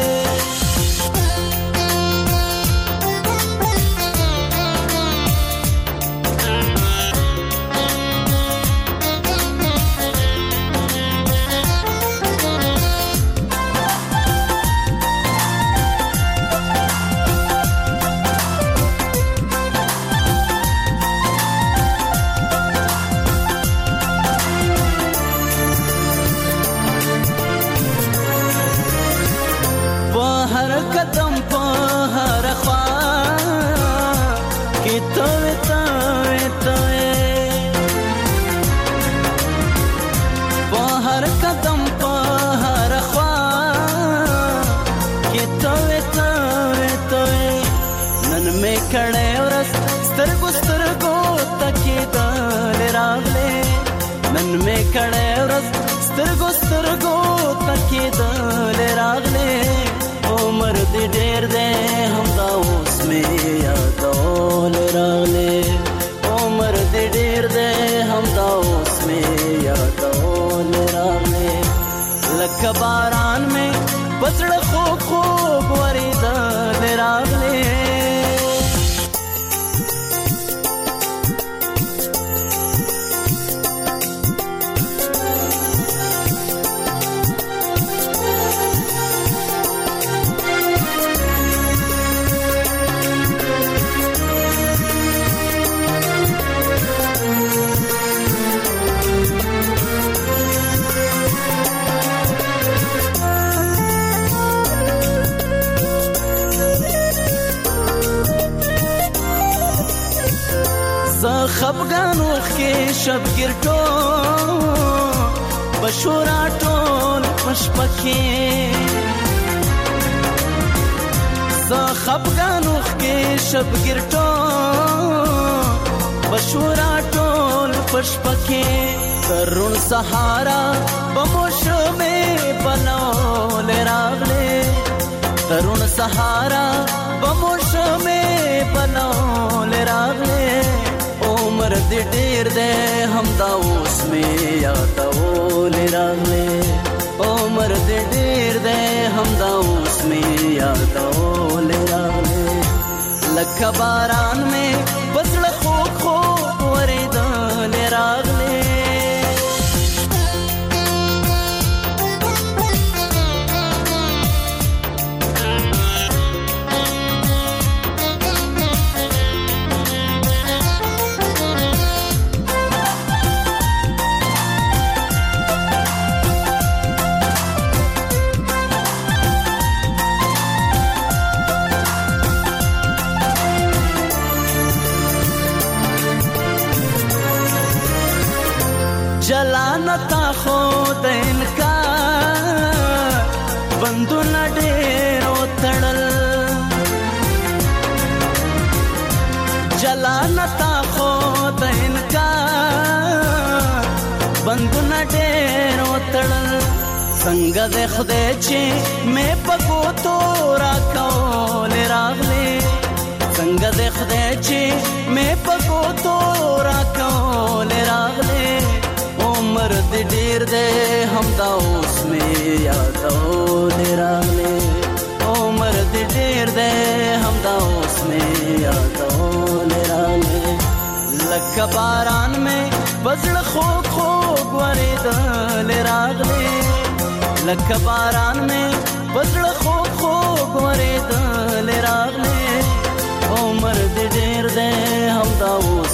S17: खड़े औरस स्तरगो स्तरगो तके दाल रागले मन में खड़े औरस स्तरगो स्तरगो तके दाल रागले ओ मर्द डेर दे हम दाऊस में यादौल रागले ओ मर्द डेर दे हम दाऊस में यादौल रागले लख बारान में बजड़ खो खो वरी दाल रागले خفغانو کې شب ګرټو بشورا ټول پشپکې ز خفغانو کې شب ګرټو بشورا ټول پشپکې ترون سهارا بموش مې بنول راغله ترون سهارا بموش مې بنول راغله उमर दे डेर दे हम दाऊस में यादौल रागले उमर दे डेर दे हम दाऊस में यादौल रागले लख बारान में बजड़ खो खो वरेदल रागले जलानता खुद इनकार बंदूना डेरो तड़ल जलानता खुद इनकार बंदूना डेरो तड़ल څنګه د خدای چې مې پکو تو را کول راغله څنګه د خدای چې مې پکو تو را کول راغله عمر دې ډیر دې همدا اوس مې یادول راغله عمر دې ډیر دې همدا اوس مې یادول راغله لکه باران مې بزړه خو خو ورېدل راغله لکه باران مې بزړه خو خو ورېدل راغله عمر دې ډیر دې همدا اوس